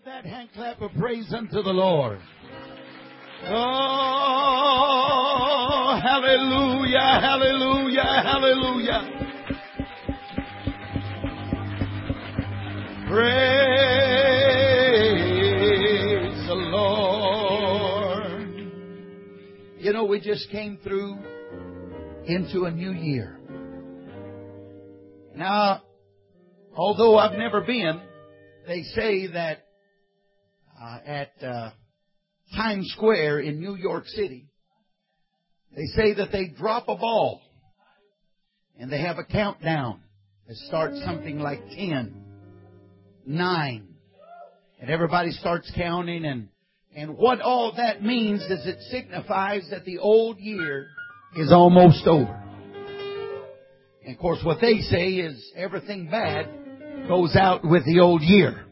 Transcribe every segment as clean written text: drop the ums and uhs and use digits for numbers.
that hand clap of praise unto the Lord. Oh, hallelujah, hallelujah, hallelujah. Praise the Lord. You know, we just came through into a new year. Now, although I've never been, they say that at Times Square in New York City, they say that they drop a ball and they have a countdown that starts something like 10, 9, and everybody starts counting, and what all that means is it signifies that the old year is almost over. And of course what they say is everything bad goes out with the old year.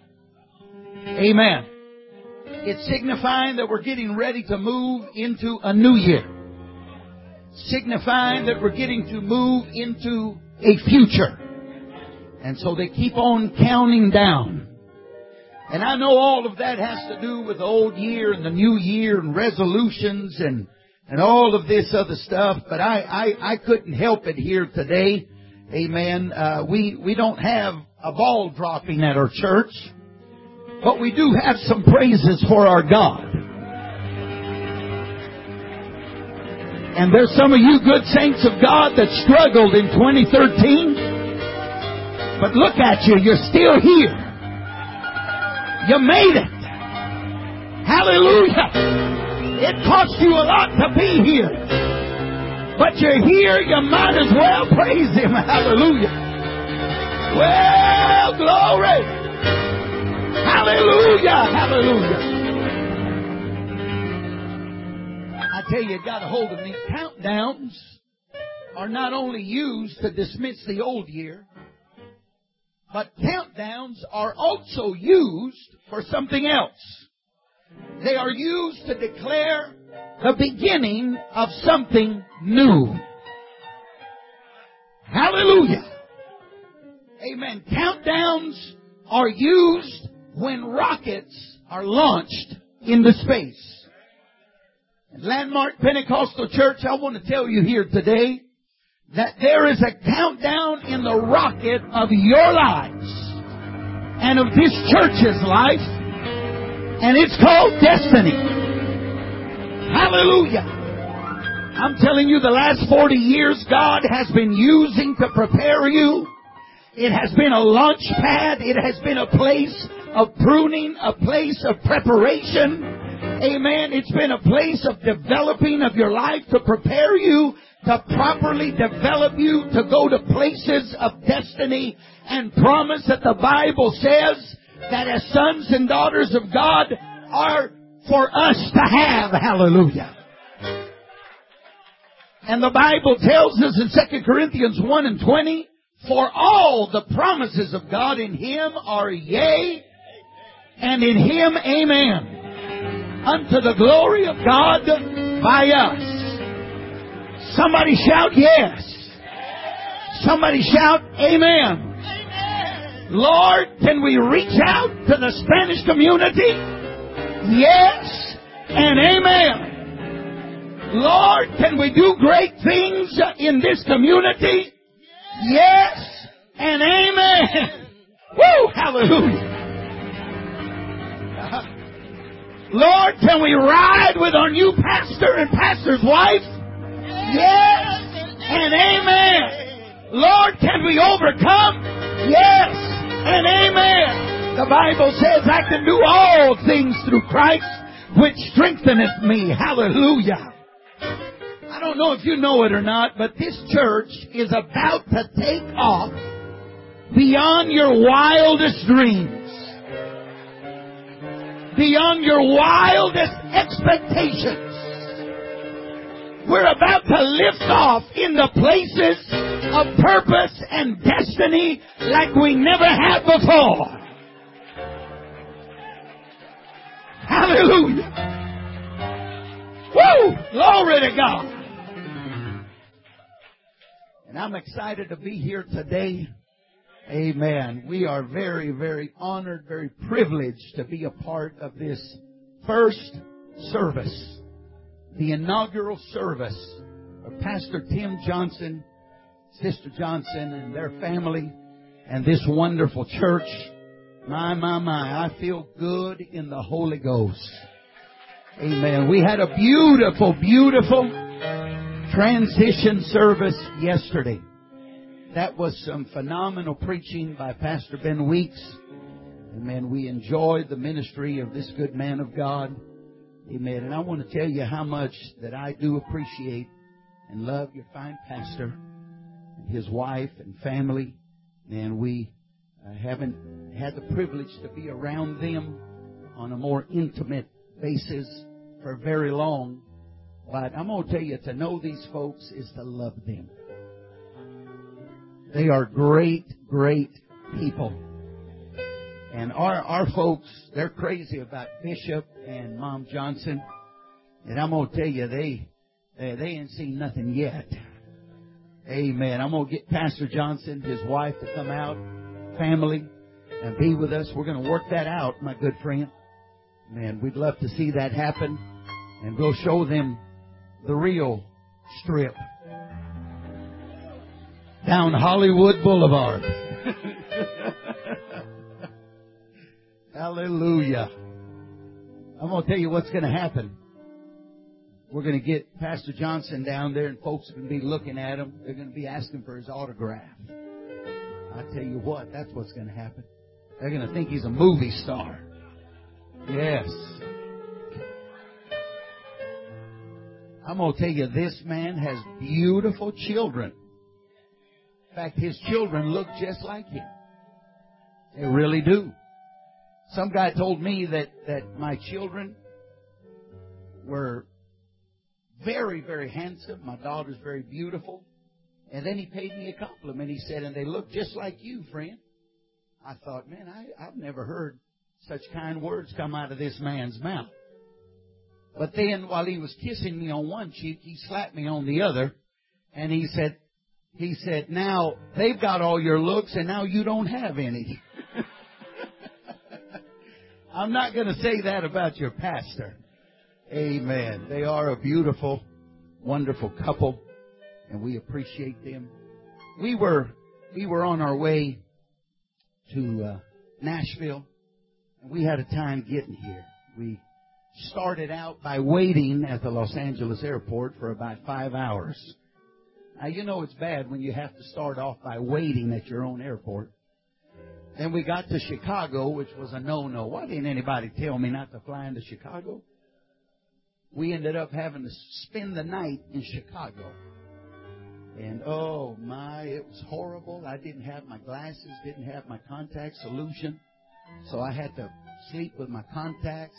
Amen. It's signifying that we're getting ready to move into a new year. Signifying that we're getting to move into a future. And so they keep on counting down. And I know all of that has to do with the old year and the new year and resolutions and all of this other stuff. But I couldn't help it here today. Amen. We don't have a ball dropping at our church. But we do have some praises for our God. And there's some of you good saints of God that struggled in 2013. But look at you, you're still here. You made it. Hallelujah. It cost you a lot to be here. But you're here, you might as well praise Him. Hallelujah. Well, glory. Hallelujah, hallelujah. I tell you, got a hold of me. Countdowns are not only used to dismiss the old year, but countdowns are also used for something else. They are used to declare the beginning of something new. Hallelujah. Amen. Countdowns are used when rockets are launched into space. At Landmark Pentecostal Church, I want to tell you here today that there is a countdown in the rocket of your lives and of this church's life, and it's called destiny. Hallelujah. I'm telling you, the last 40 years God has been using to prepare you. It has been a launch pad. It has been a place of pruning, a place of preparation. Amen. It's been a place of developing of your life to prepare you, to properly develop you, to go to places of destiny and promise that the Bible says that as sons and daughters of God are for us to have. Hallelujah. And the Bible tells us in 2 Corinthians 1:20, for all the promises of God in Him are yea, and in Him amen, unto the glory of God by us. Somebody shout yes. Somebody shout amen. Lord, can we reach out to the Spanish community? Yes and amen. Lord, can we do great things in this community? Yes and amen. Woo! Hallelujah. Lord, can we ride with our new pastor and pastor's wife? Yes and amen. Lord, can we overcome? Yes and amen. The Bible says I can do all things through Christ which strengtheneth me. Hallelujah. I don't know if you know it or not, but this church is about to take off beyond your wildest dreams. Beyond your wildest expectations. We're about to lift off in the places of purpose and destiny like we never have before. Hallelujah. Woo! Glory to God. And I'm excited to be here today Amen. We are very, very honored, very privileged to be a part of this first service, the inaugural service of Pastor Tim Johnson, Sister Johnson, and their family, and this wonderful church. My, I feel good in the Holy Ghost. Amen. We had a beautiful, beautiful transition service yesterday. That was some phenomenal preaching by Pastor Ben Weeks. Amen. We enjoyed the ministry of this good man of God. Amen. And I want to tell you how much that I do appreciate and love your fine pastor and his wife and family. And we haven't had the privilege to be around them on a more intimate basis for very long. But I'm going to tell you, to know these folks is to love them. They are great, great people. And our folks, they're crazy about Bishop and Mom Johnson. And I'm going to tell you, they ain't seen nothing yet. Amen. I'm going to get Pastor Johnson, his wife, to come out, family, and be with us. We're going to work that out, my good friend. Man, we'd love to see that happen. And we'll show them the real strip down Hollywood Boulevard. Hallelujah. I'm going to tell you what's going to happen. We're going to get Pastor Johnson down there, and folks are going to be looking at him. They're going to be asking for his autograph. I tell you what, that's what's going to happen. They're going to think he's a movie star. Yes. I'm going to tell you, this man has beautiful children. In fact, his children look just like him. They really do. Some guy told me that my children were very, very handsome. My daughter's very beautiful. And then he paid me a compliment. He said, and they look just like you, friend. I thought, man, I've never heard such kind words come out of this man's mouth. But then while he was kissing me on one cheek, he slapped me on the other. And he said, now they've got all your looks and now you don't have any. I'm not going to say that about your pastor. Amen. They are a beautiful, wonderful couple, and we appreciate them. We were on our way to Nashville, and we had a time getting here. We started out by waiting at the Los Angeles airport for about 5 hours. Now, you know it's bad when you have to start off by waiting at your own airport. Then we got to Chicago, which was a no-no. Why didn't anybody tell me not to fly into Chicago? We ended up having to spend the night in Chicago. And oh my, it was horrible. I didn't have my glasses, didn't have my contact solution. So I had to sleep with my contacts.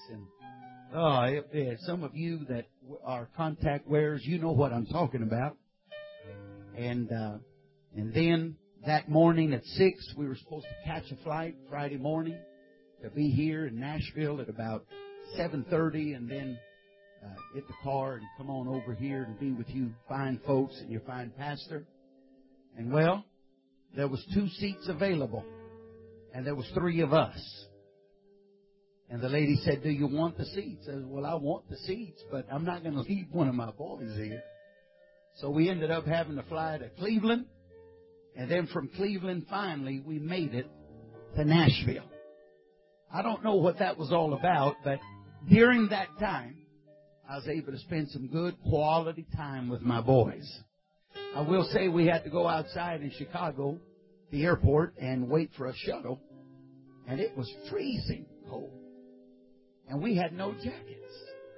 And some of you that are contact wearers, you know what I'm talking about. And then that morning at 6, we were supposed to catch a flight Friday morning to be here in Nashville at about 7:30, and then get the car and come on over here and be with you fine folks and your fine pastor. And well, there was 2 seats available, and there was 3 of us. And the lady said, do you want the seats? I said, well, I want the seats, but I'm not going to leave one of my boys here. So we ended up having to fly to Cleveland. And then from Cleveland, finally, we made it to Nashville. I don't know what that was all about, but during that time, I was able to spend some good quality time with my boys. I will say we had to go outside in Chicago, the airport, and wait for a shuttle. And it was freezing cold. And we had no jackets.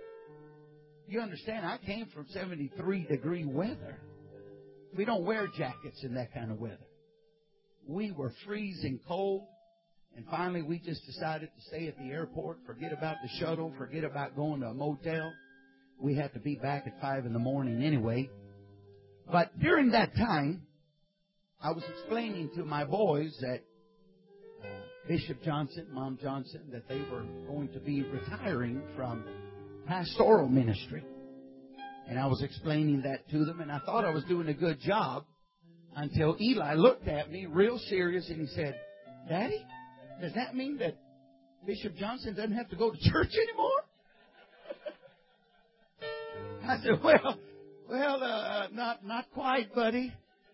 You understand, I came from 73-degree weather. We don't wear jackets in that kind of weather. We were freezing cold. And finally, we just decided to stay at the airport, forget about the shuttle, forget about going to a motel. We had to be back at 5 in the morning anyway. But during that time, I was explaining to my boys that Bishop Johnson, Mom Johnson, that they were going to be retiring from pastoral ministry. And I was explaining that to them, and I thought I was doing a good job Until Eli looked at me real serious and he said, Daddy, does that mean that Bishop Johnson doesn't have to go to church anymore? I said, not quite, buddy.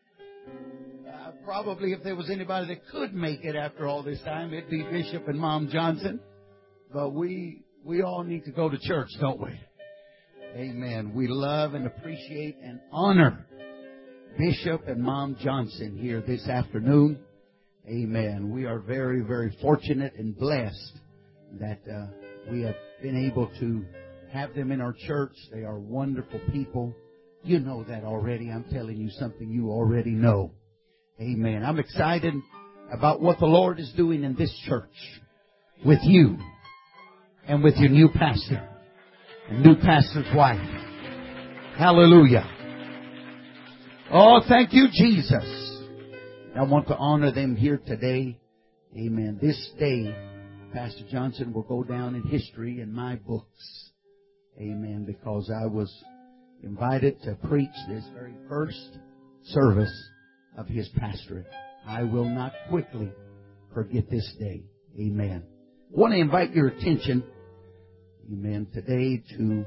Probably if there was anybody that could make it after all this time, it'd be Bishop and Mom Johnson. But we all need to go to church, don't we? Amen. We love and appreciate and honor Bishop and Mom Johnson here this afternoon. Amen. We are very, very fortunate and blessed that we have been able to have them in our church. They are wonderful people. You know that already. I'm telling you something you already know. Amen. I'm excited about what the Lord is doing in this church with you and with your new pastor and new pastor's wife. Hallelujah. Oh, thank you, Jesus. I want to honor them here today. Amen. This day, Pastor Johnson will go down in history in my books. Amen. Because I was invited to preach this very first service of his pastorate. I will not quickly forget this day. Amen. I want to invite your attention, amen, today to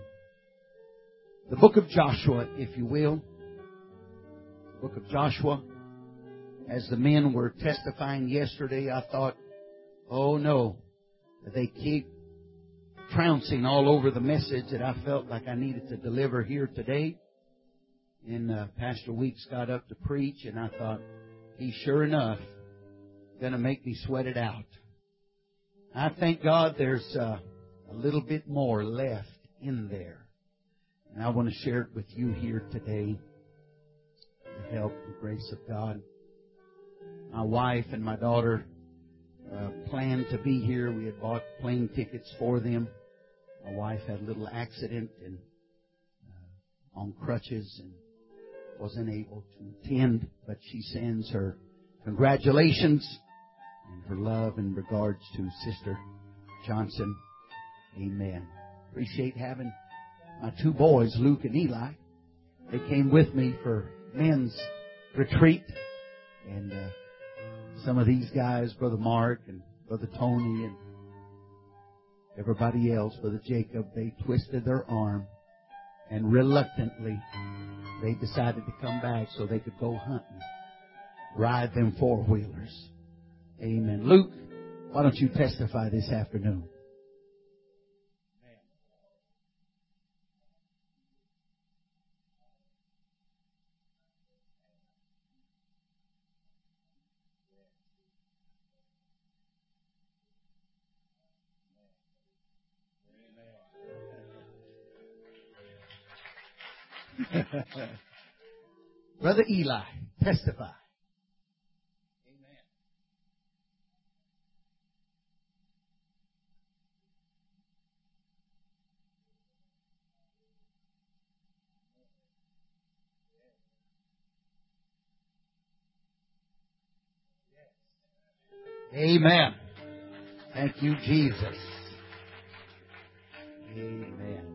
the book of Joshua, if you will. The book of Joshua. As the men were testifying yesterday, I thought, oh no, they keep trouncing all over the message that I felt like I needed to deliver here today. And Pastor Weeks got up to preach, and I thought, he's sure enough going to make me sweat it out. I thank God there's a little bit more left in there. And I want to share it with you here today with the help and grace of God. My wife and my daughter planned to be here. We had bought plane tickets for them. My wife had a little accident and on crutches and wasn't able to attend, but she sends her congratulations and her love in regards to Sister Johnson. Amen. Appreciate having my two boys, Luke and Eli. They came with me for men's retreat. And some of these guys, Brother Mark and Brother Tony and everybody else, Brother Jacob, they twisted their arm and reluctantly they decided to come back so they could go hunting, ride them four-wheelers. Amen. Luke, why don't you testify this afternoon? Brother Eli, testify. Amen. Thank you, Jesus. Amen.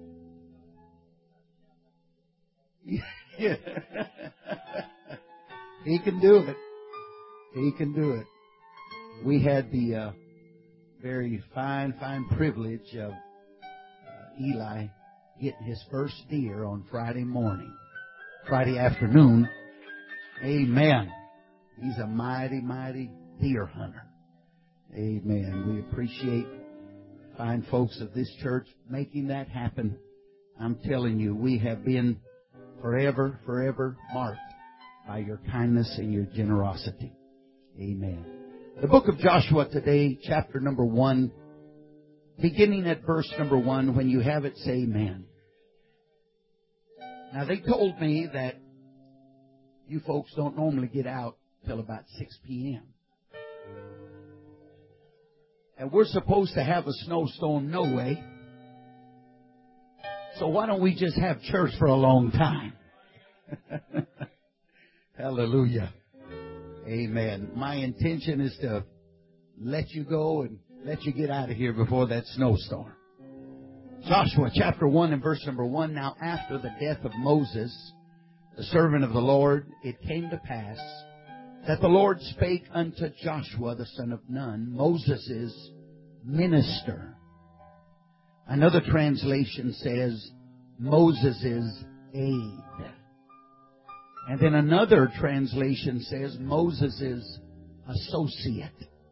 He can do it. He can do it. We had the very fine privilege of Eli getting his first deer on Friday afternoon. Amen. He's a mighty deer hunter. Amen. We appreciate fine folks of this church making that happen. I'm telling you, we have been forever marked by your kindness and your generosity. Amen. The book of Joshua today, chapter number 1, beginning at verse number 1. When you have it, say amen. Now, they told me that you folks don't normally get out till about 6 p.m. And we're supposed to have a snowstorm no way. So why don't we just have church for a long time? Hallelujah. Amen. My intention is to let you go and let you get out of here before that snowstorm. Joshua chapter 1 and verse number 1. Now after the death of Moses, the servant of the Lord, it came to pass that the Lord spake unto Joshua the son of Nun, Moses' minister. Another translation says Moses' aide. And then another translation says Moses' associate.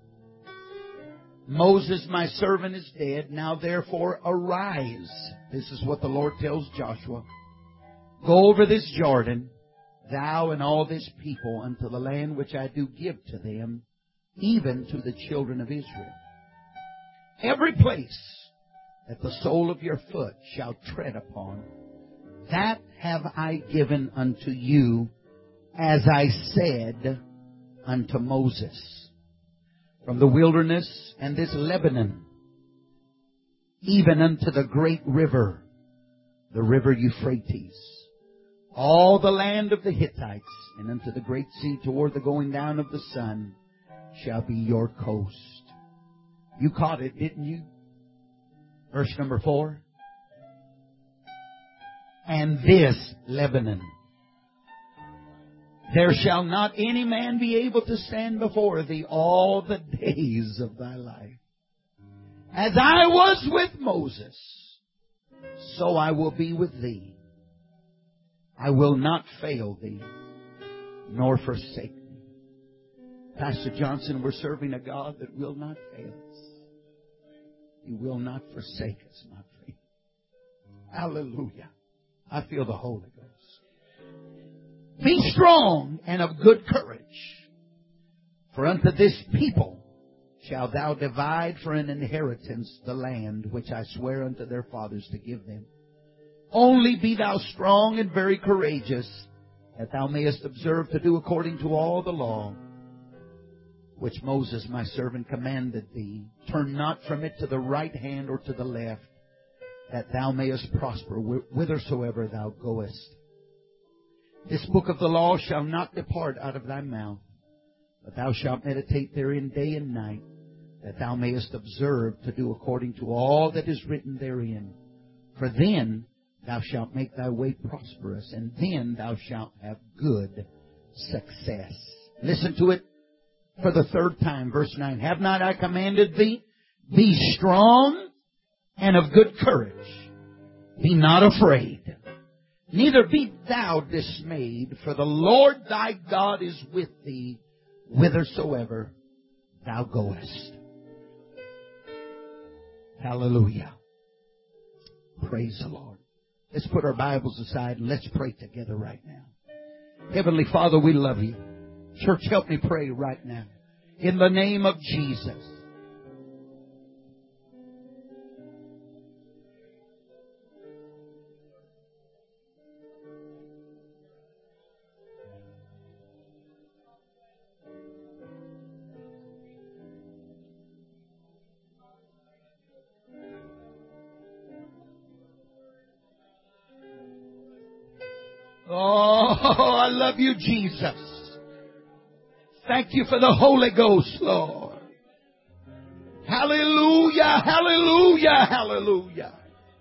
Moses, my servant, is dead. Now therefore arise. This is what the Lord tells Joshua. Go over this Jordan, thou and all this people, unto the land which I do give to them, even to the children of Israel. Every place that the sole of your foot shall tread upon, that have I given unto you, as I said unto Moses. From the wilderness and this Lebanon, even unto the great river, the river Euphrates, all the land of the Hittites, and unto the great sea toward the going down of the sun, shall be your coast. You caught it, didn't you? Verse number 4. And this Lebanon, there shall not any man be able to stand before thee all the days of thy life. As I was with Moses, so I will be with thee. I will not fail thee, nor forsake thee. Pastor Johnson, we're serving a God that will not fail us. He will not forsake us, my friend. Hallelujah. I feel the Holy Ghost. Be strong and of good courage, for unto this people shalt thou divide for an inheritance the land which I swear unto their fathers to give them. Only be thou strong and very courageous, that thou mayest observe to do according to all the law which Moses my servant commanded thee. Turn not from it to the right hand or to the left, that thou mayest prosper whithersoever thou goest. This book of the law shall not depart out of thy mouth, but thou shalt meditate therein day and night, that thou mayest observe to do according to all that is written therein. For then thou shalt make thy way prosperous, and then thou shalt have good success. Listen to it for the third time. Verse 9. Have not I commanded thee? Be strong and of good courage. Be not afraid. Neither be thou dismayed, for the Lord thy God is with thee whithersoever thou goest. Hallelujah. Praise the Lord. Let's put our Bibles aside and let's pray together right now. Heavenly Father, we love you. Church, help me pray right now. In the name of Jesus. Oh, I love you, Jesus. Thank you for the Holy Ghost, Lord. Hallelujah, hallelujah, hallelujah.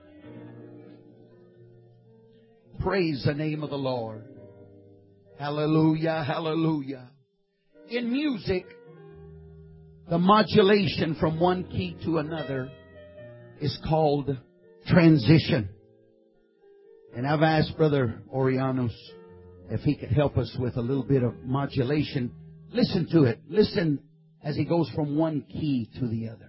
Praise the name of the Lord. Hallelujah, hallelujah. In music, the modulation from one key to another is called transition. And I've asked Brother Orianos if he could help us with a little bit of modulation. Listen to it. Listen as he goes from one key to the other.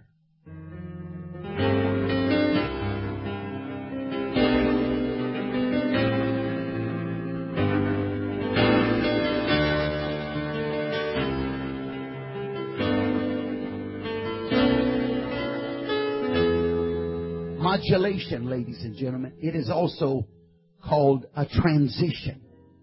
Modulation, ladies and gentlemen. It is also called a transition.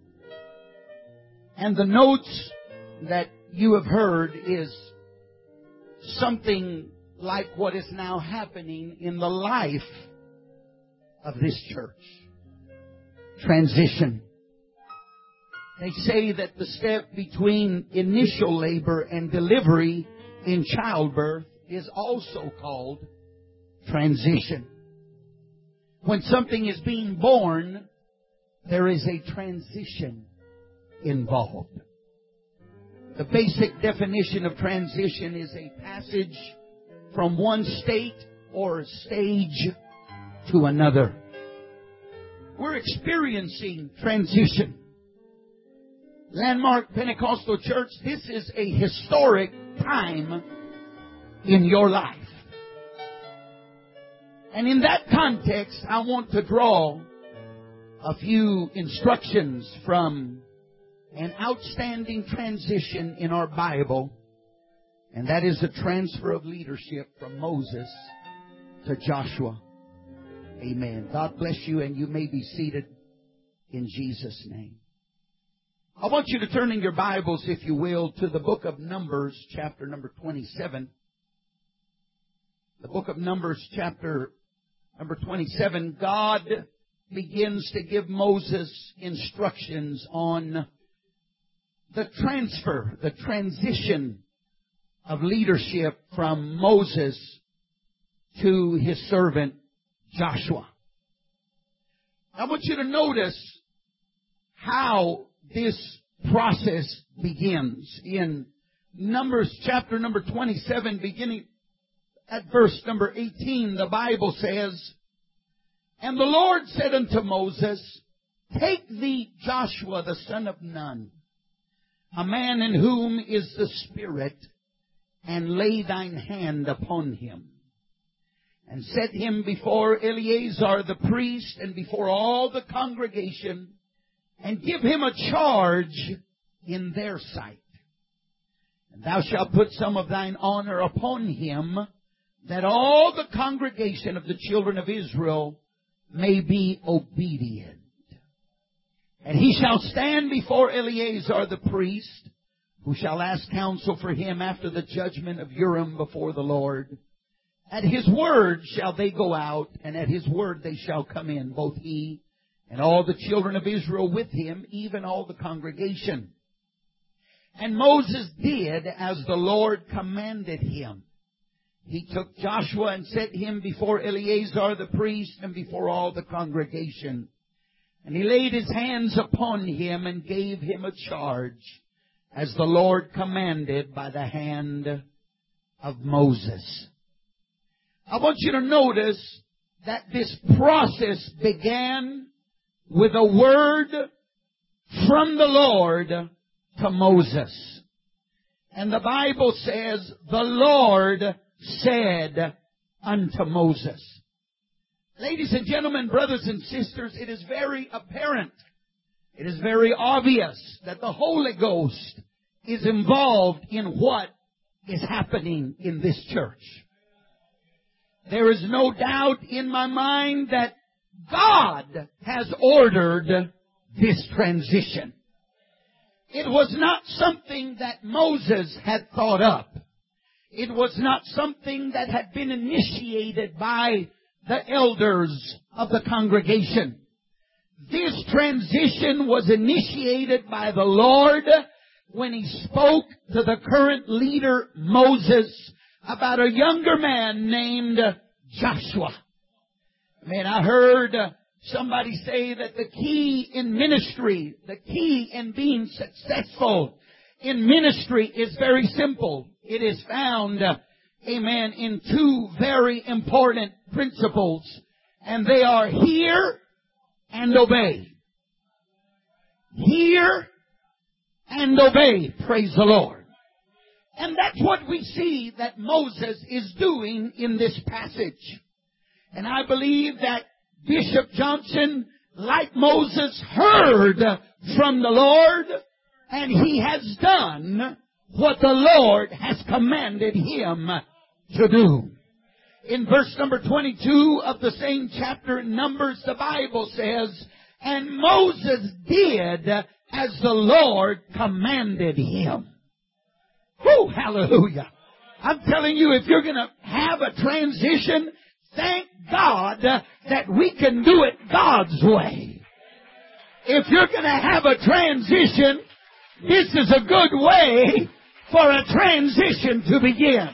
And the notes that you have heard is something like what is now happening in the life of this church. Transition. They say that the step between initial labor and delivery in childbirth is also called transition. When something is being born, there is a transition involved. The basic definition of transition is a passage from one state or stage to another. We're experiencing transition. Landmark Pentecostal Church, this is a historic time in your life. And in that context, I want to draw a few instructions from an outstanding transition in our Bible, and that is the transfer of leadership from Moses to Joshua. Amen. God bless you, and you may be seated in Jesus' name. I want you to turn in your Bibles, if you will, to the book of Numbers, chapter number 27. The book of Numbers, chapter number 27. God begins to give Moses instructions on the transfer, the transition of leadership from Moses to his servant Joshua. I want you to notice how this process begins. In Numbers chapter number 27, beginning at verse number 18, the Bible says, "And the Lord said unto Moses, Take thee Joshua the son of Nun, a man in whom is the Spirit, and lay thine hand upon him, and set him before Eleazar the priest, and before all the congregation, and give him a charge in their sight. And thou shalt put some of thine honor upon him, that all the congregation of the children of Israel may be obedient. And he shall stand before Eleazar the priest, who shall ask counsel for him after the judgment of Urim before the Lord. At his word shall they go out, and at his word they shall come in, both he and all the children of Israel with him, even all the congregation. And Moses did as the Lord commanded him. He took Joshua and set him before Eleazar the priest and before all the congregation. And he laid his hands upon him and gave him a charge, as the Lord commanded by the hand of Moses." I want you to notice that this process began with a word from the Lord to Moses. And the Bible says, "The Lord said unto Moses." Ladies and gentlemen, brothers and sisters, it is very apparent, it is very obvious that the Holy Ghost is involved in what is happening in this church. There is no doubt in my mind that God has ordered this transition. It was not something that Moses had thought up. It was not something that had been initiated by the elders of the congregation. This transition was initiated by the Lord when He spoke to the current leader, Moses, about a younger man named Joshua. Man, I heard somebody say that the key in ministry, the key in being successful in ministry is very simple. It is found, amen, in two very important principles, and they are hear and obey. Hear and obey. Praise the Lord. And that's what we see that Moses is doing in this passage. And I believe that Bishop Johnson, like Moses, heard from the Lord, and he has done what the Lord has commanded him to do. In verse number 22 of the same chapter in Numbers, the Bible says, "And Moses did as the Lord commanded him." Whew, hallelujah. I'm telling you, if you're going to have a transition, thank God that we can do it God's way. If you're going to have a transition, this is a good way for a transition to begin.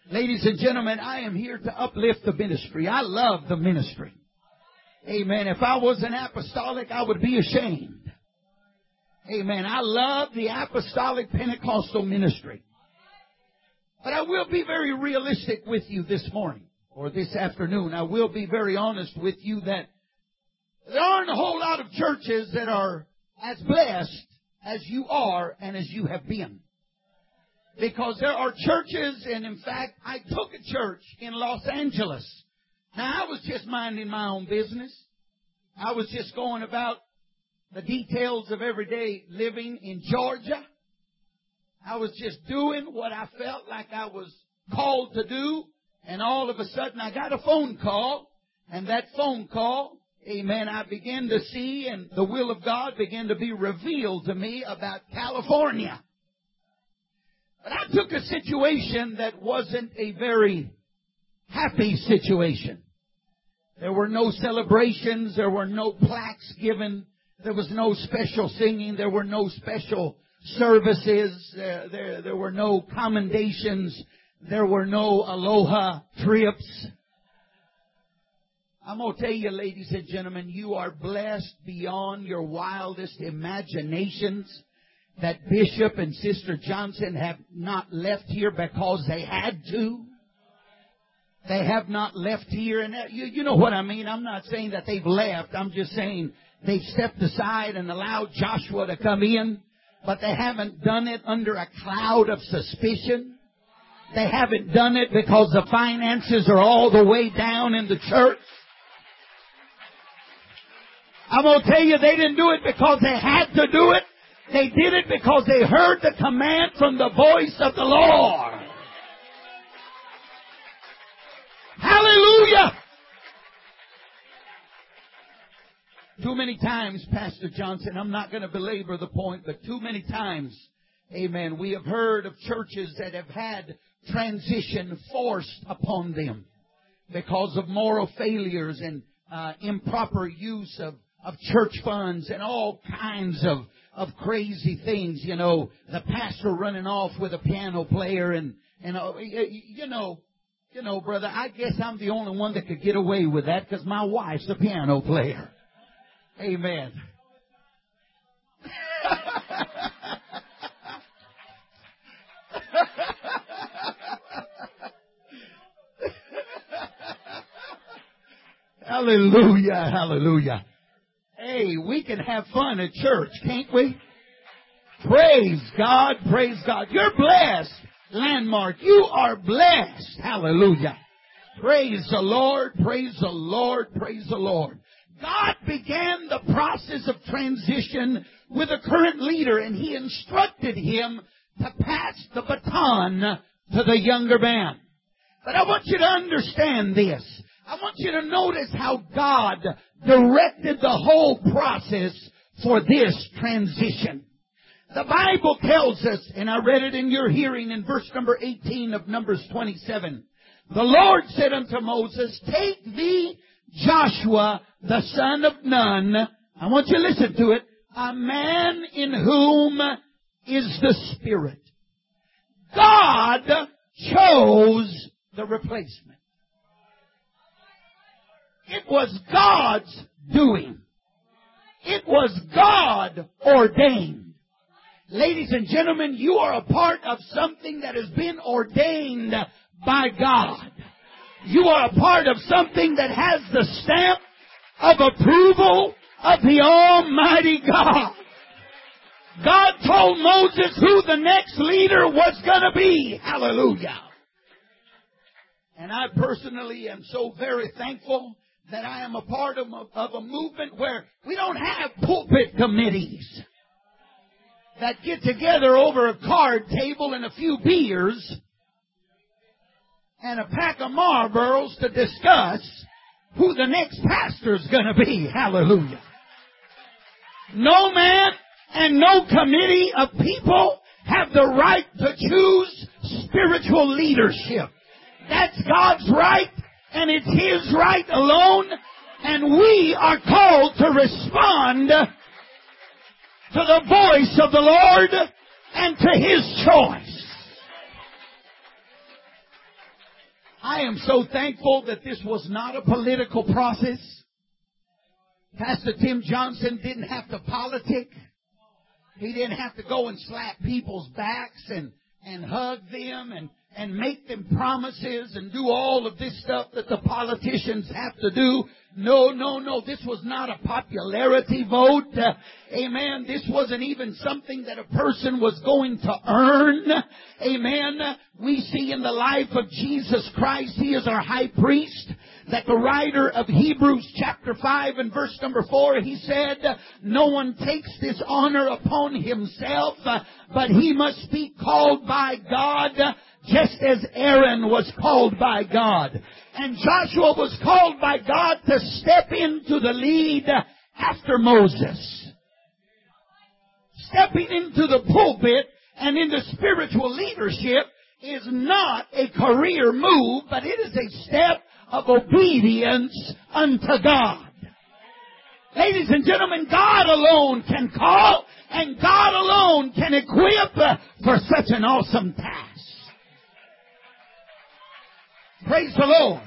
Ladies and gentlemen, I am here to uplift the ministry. I love the ministry. Amen. If I was an apostolic, I would be ashamed. Amen. I love the apostolic Pentecostal ministry. But I will be very realistic with you this morning or this afternoon. I will be very honest with you that there aren't a whole lot of churches that are as blessed as you are and as you have been. Because there are churches, and in fact, I took a church in Los Angeles. Now, I was just minding my own business. I was just going about the details of everyday living in Georgia. I was just doing what I felt like I was called to do. And all of a sudden, I got a phone call. And that phone call, amen, I began to see, and the will of God began to be revealed to me about California. But I took a situation that wasn't a very happy situation. There were no celebrations. There were no plaques given. There was no special singing. There were no special services. There were no commendations. There were no aloha trips. I'm going to tell you, ladies and gentlemen, you are blessed beyond your wildest imaginations that Bishop and Sister Johnson have not left here because they had to. They have not left here. And you know what I mean. I'm not saying that they've left. I'm just saying they've stepped aside and allowed Joshua to come in. But they haven't done it under a cloud of suspicion. They haven't done it because the finances are all the way down in the church. I'm going to tell you, they didn't do it because they had to do it. They did it because they heard the command from the voice of the Lord. Hallelujah! Too many times, Pastor Johnson, I'm not going to belabor the point, but too many times, amen, we have heard of churches that have had transition forced upon them because of moral failures and improper use of church funds and all kinds of crazy things. You know, the pastor running off with a piano player and you know, brother, I guess I'm the only one that could get away with that because my wife's a piano player. Amen. Hallelujah, hallelujah. Hey, we can have fun at church, can't we? Praise God, praise God. You're blessed, Landmark. You are blessed. Hallelujah. Praise the Lord, praise the Lord, praise the Lord. God began the process of transition with a current leader, and He instructed him to pass the baton to the younger man. But I want you to understand this. I want you to notice how God directed the whole process for this transition. The Bible tells us, and I read it in your hearing in verse number 18 of Numbers 27. The Lord said unto Moses, take thee Joshua, the son of Nun. I want you to listen to it. A man in whom is the Spirit. God chose the replacement. It was God's doing. It was God ordained. Ladies and gentlemen, you are a part of something that has been ordained by God. You are a part of something that has the stamp of approval of the Almighty God. God told Moses who the next leader was going to be. Hallelujah. And I personally am so very thankful that I am a part of a movement where we don't have pulpit committees that get together over a card table and a few beers and a pack of Marlboros to discuss who the next pastor's going to be. Hallelujah. No man and no committee of people have the right to choose spiritual leadership. That's God's right, and it's His right alone, and we are called to respond to the voice of the Lord and to His choice. I am so thankful that this was not a political process. Pastor Tim Johnson didn't have to politic. He didn't have to go and slap people's backs and hug them and make them promises and do all of this stuff that the politicians have to do. No. This was not a popularity vote. Amen. This wasn't even something that a person was going to earn. Amen. We see in the life of Jesus Christ, He is our high priest, that the writer of Hebrews chapter 5 and verse number 4, he said, no one takes this honor upon himself, but he must be called by God, just as Aaron was called by God. And Joshua was called by God to step into the lead after Moses. Stepping into the pulpit and into spiritual leadership is not a career move, but it is a step of obedience unto God. Ladies and gentlemen, God alone can call and God alone can equip for such an awesome task. Praise the Lord.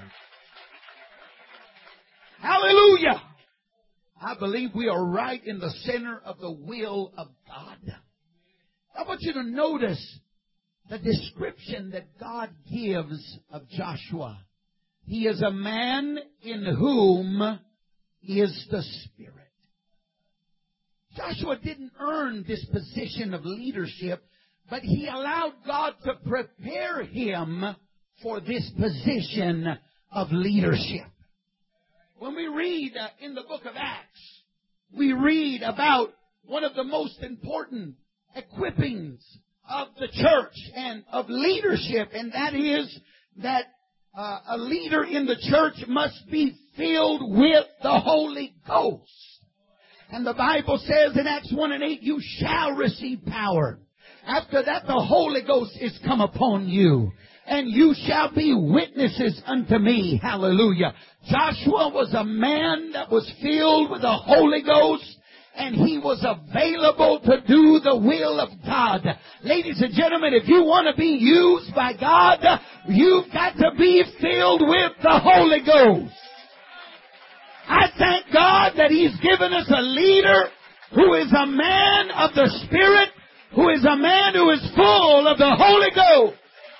Hallelujah. I believe we are right in the center of the will of God. I want you to notice the description that God gives of Joshua. He is a man in whom is the Spirit. Joshua didn't earn this position of leadership, but he allowed God to prepare him for this position of leadership. When we read in the book of Acts, we read about one of the most important equippings of the church and of leadership, and that is that a leader in the church must be filled with the Holy Ghost. And the Bible says in Acts 1 and 8, you shall receive power. After that, the Holy Ghost is come upon you, and you shall be witnesses unto me. Hallelujah. Joshua was a man that was filled with the Holy Ghost, and he was available to do the will of God. Ladies and gentlemen, if you want to be used by God, you've got to be filled with the Holy Ghost. I thank God that He's given us a leader who is a man of the Spirit, who is a man who is full of the Holy Ghost.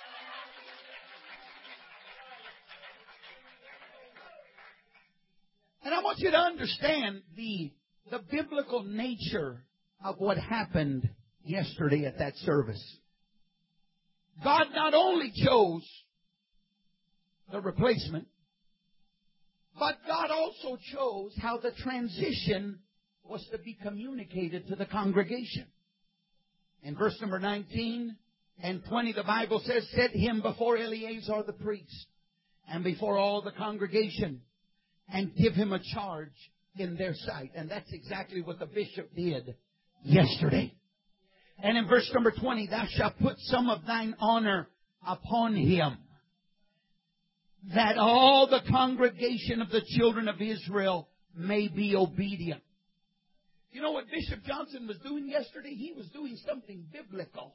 And I want you to understand the biblical nature of what happened yesterday at that service. God not only chose the replacement, but God also chose how the transition was to be communicated to the congregation. In verse number 19 and 20, the Bible says, set him before Eleazar the priest and before all the congregation, and give him a charge in their sight. And that's exactly what the bishop did yesterday. And in verse number 20, thou shalt put some of thine honor upon him, that all the congregation of the children of Israel may be obedient. You know what Bishop Johnson was doing yesterday? He was doing something biblical.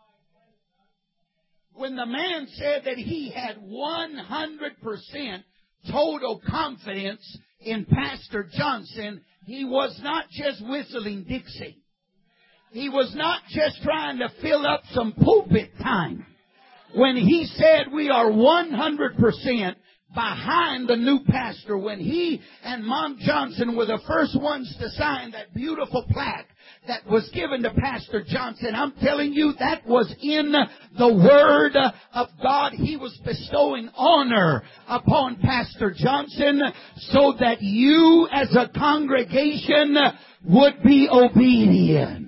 When the man said that he had 100% total confidence in Pastor Johnson, he was not just whistling Dixie. He was not just trying to fill up some pulpit time. When he said we are 100% behind the new pastor, when he and Mom Johnson were the first ones to sign that beautiful plaque that was given to Pastor Johnson, I'm telling you, that was in the Word of God. He was bestowing honor upon Pastor Johnson so that you as a congregation would be obedient.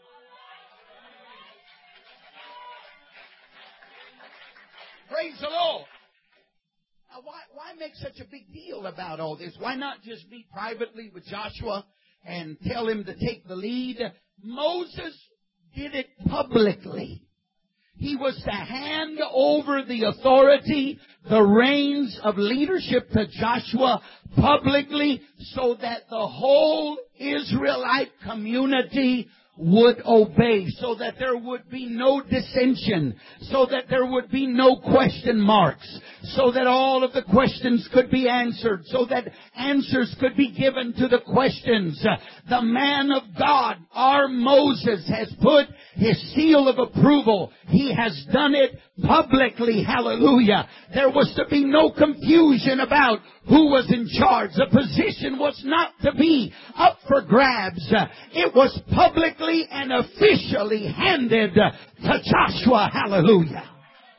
Praise the Lord. Now, why make such a big deal about all this? Why not just meet privately with Joshua and tell him to take the lead? Moses did it publicly. He was to hand over the authority, the reins of leadership to Joshua publicly so that the whole Israelite community would obey, so that there would be no dissension, so that there would be no question marks, so that all of the questions could be answered, so that answers could be given to the questions. The man of God, our Moses, has put his seal of approval. He has done it publicly. Hallelujah. There was to be no confusion about who was in charge. The position was not to be up for grabs. It was publicly and officially handed to Joshua. Hallelujah.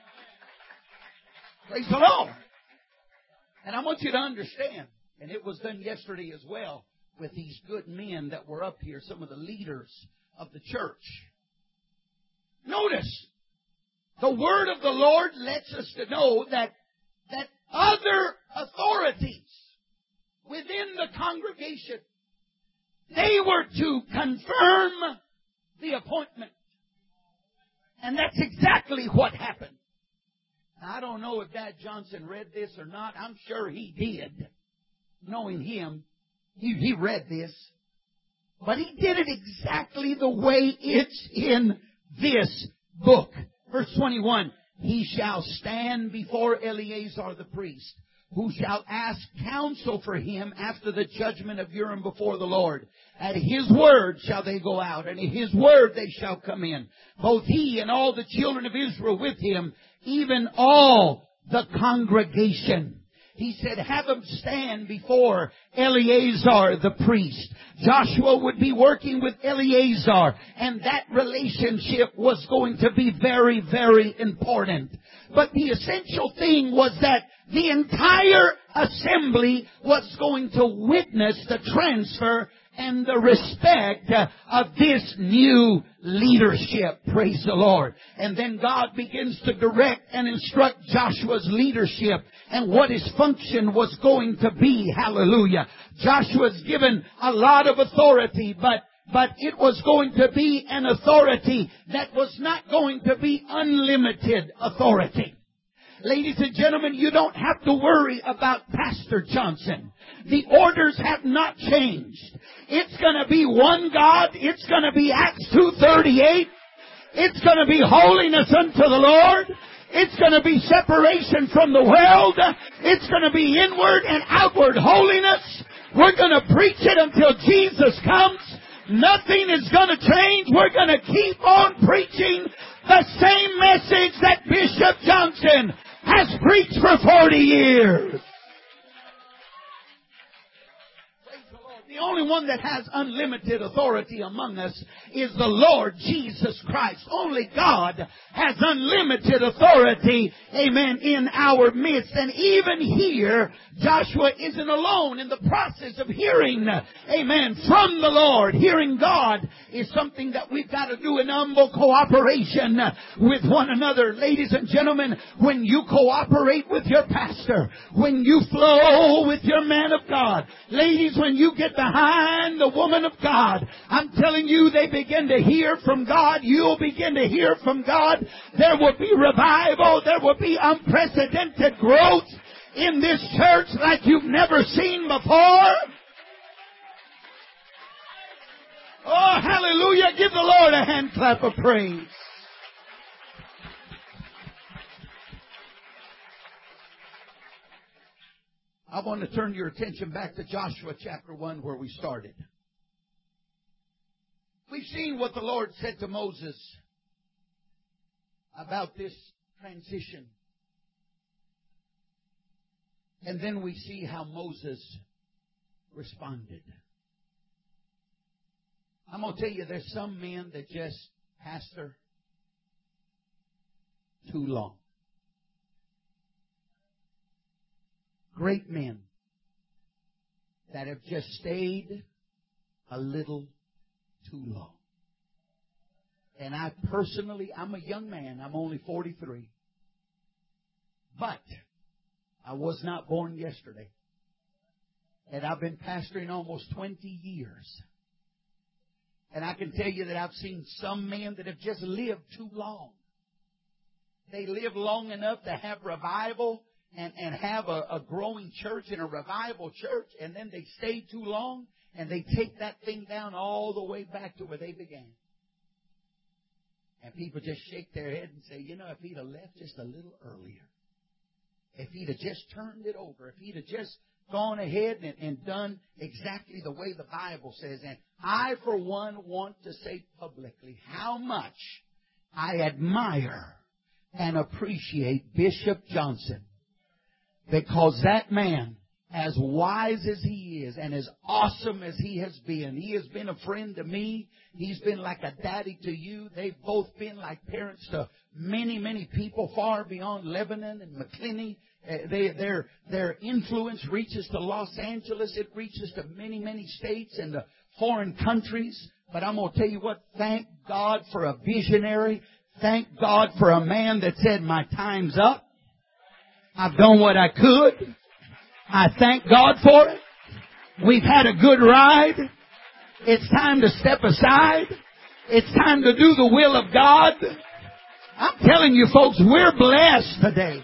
Praise the Lord. And I want you to understand, and it was done yesterday as well with these good men that were up here, some of the leaders of the church. Notice, the word of the Lord lets us to know that other authorities within the congregation, they were to confirm the appointment. And that's exactly what happened. Now, I don't know if Dad Johnson read this or not. I'm sure he did. Knowing him, he read this. But he did it exactly the way it's in this book. Verse 21, he shall stand before Eleazar the priest, who shall ask counsel for him after the judgment of Urim before the Lord. At his word shall they go out, and at his word they shall come in. Both he and all the children of Israel with him, even all the congregation. He said, have them stand before Eleazar the priest. Joshua would be working with Eleazar, and that relationship was going to be very, very important. But the essential thing was that the entire assembly was going to witness the transfer and the respect of this new leadership. Praise the Lord. And then God begins to direct and instruct Joshua's leadership and what his function was going to be. Hallelujah. Joshua's given a lot of authority, but it was going to be an authority that was not going to be unlimited authority. Ladies and gentlemen, you don't have to worry about Pastor Johnson. The orders have not changed. It's going to be one God. It's going to be Acts 2:38. It's going to be holiness unto the Lord. It's going to be separation from the world. It's going to be inward and outward holiness. We're going to preach it until Jesus comes. Nothing is going to change. We're going to keep on preaching the same message that Bishop Johnson has preached for 40 years. The only one that has unlimited authority among us is the Lord Jesus Christ. Only God has unlimited authority, amen, in our midst. And even here, Joshua isn't alone in the process of hearing, amen, from the Lord. Hearing God is something that we've got to do in humble cooperation with one another. Ladies and gentlemen, when you cooperate with your pastor, when you flow with your man of God, ladies, when you get behind the woman of God, I'm telling you, they begin to hear from God. You'll begin to hear from God. There will be revival. There will be unprecedented growth in this church like you've never seen before. Oh, hallelujah. Give the Lord a hand clap of praise. I want to turn your attention back to Joshua chapter 1 where we started. We've seen what the Lord said to Moses about this transition. And then we see how Moses responded. I'm going to tell you, there's some men that just pastor too long. Great men that have just stayed a little too long. And I personally, I'm a young man. I'm only 43. But I was not born yesterday. And I've been pastoring almost 20 years. And I can tell you that I've seen some men that have just lived too long. They live long enough to have revival and have a growing church and a revival church, and then they stay too long and they take that thing down all the way back to where they began. And people just shake their head and say, if he'd have left just a little earlier, if he'd have just turned it over, if he'd have just gone ahead and done exactly the way the Bible says. And I, for one, want to say publicly how much I admire and appreciate Bishop Johnson. Because that man, as wise as he is and as awesome as he has been a friend to me. He's been like a daddy to you. They've both been like parents to many, many people far beyond Lebanon and McClinney. Their influence reaches to Los Angeles. It reaches to many, many states and to foreign countries. But I'm going to tell you what, thank God for a visionary. Thank God for a man that said, my time's up. I've done what I could. I thank God for it. We've had a good ride. It's time to step aside. It's time to do the will of God. I'm telling you folks, we're blessed today.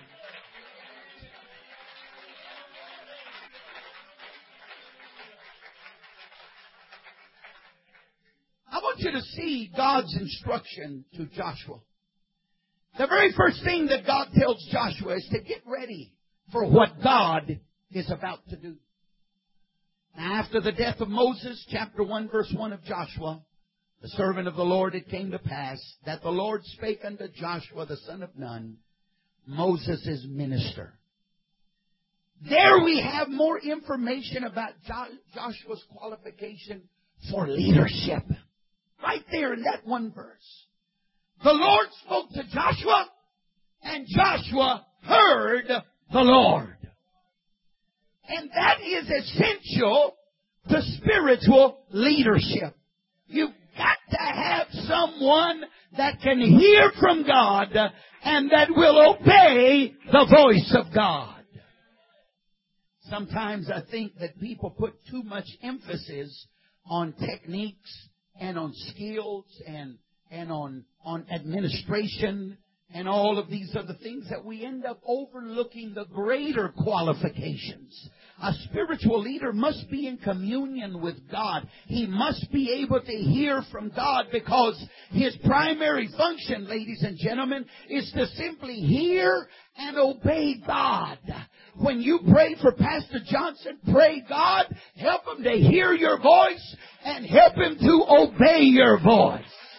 I want you to see God's instruction to Joshua. The very first thing that God tells Joshua is to get ready for what God is about to do. Now, after the death of Moses, chapter 1, verse 1 of Joshua, the servant of the Lord, it came to pass that the Lord spake unto Joshua, the son of Nun, Moses' minister. There we have more information about Joshua's qualification for leadership. Right there in that one verse. The Lord spoke to Joshua, and Joshua heard the Lord. And that is essential to spiritual leadership. You've got to have someone that can hear from God and that will obey the voice of God. Sometimes I think that people put too much emphasis on techniques and on skills and on administration and all of these other things that we end up overlooking the greater qualifications. A spiritual leader must be in communion with God. He must be able to hear from God because his primary function, ladies and gentlemen, is to simply hear and obey God. When you pray for Pastor Johnson, pray, God, help him to hear your voice and help him to obey your voice.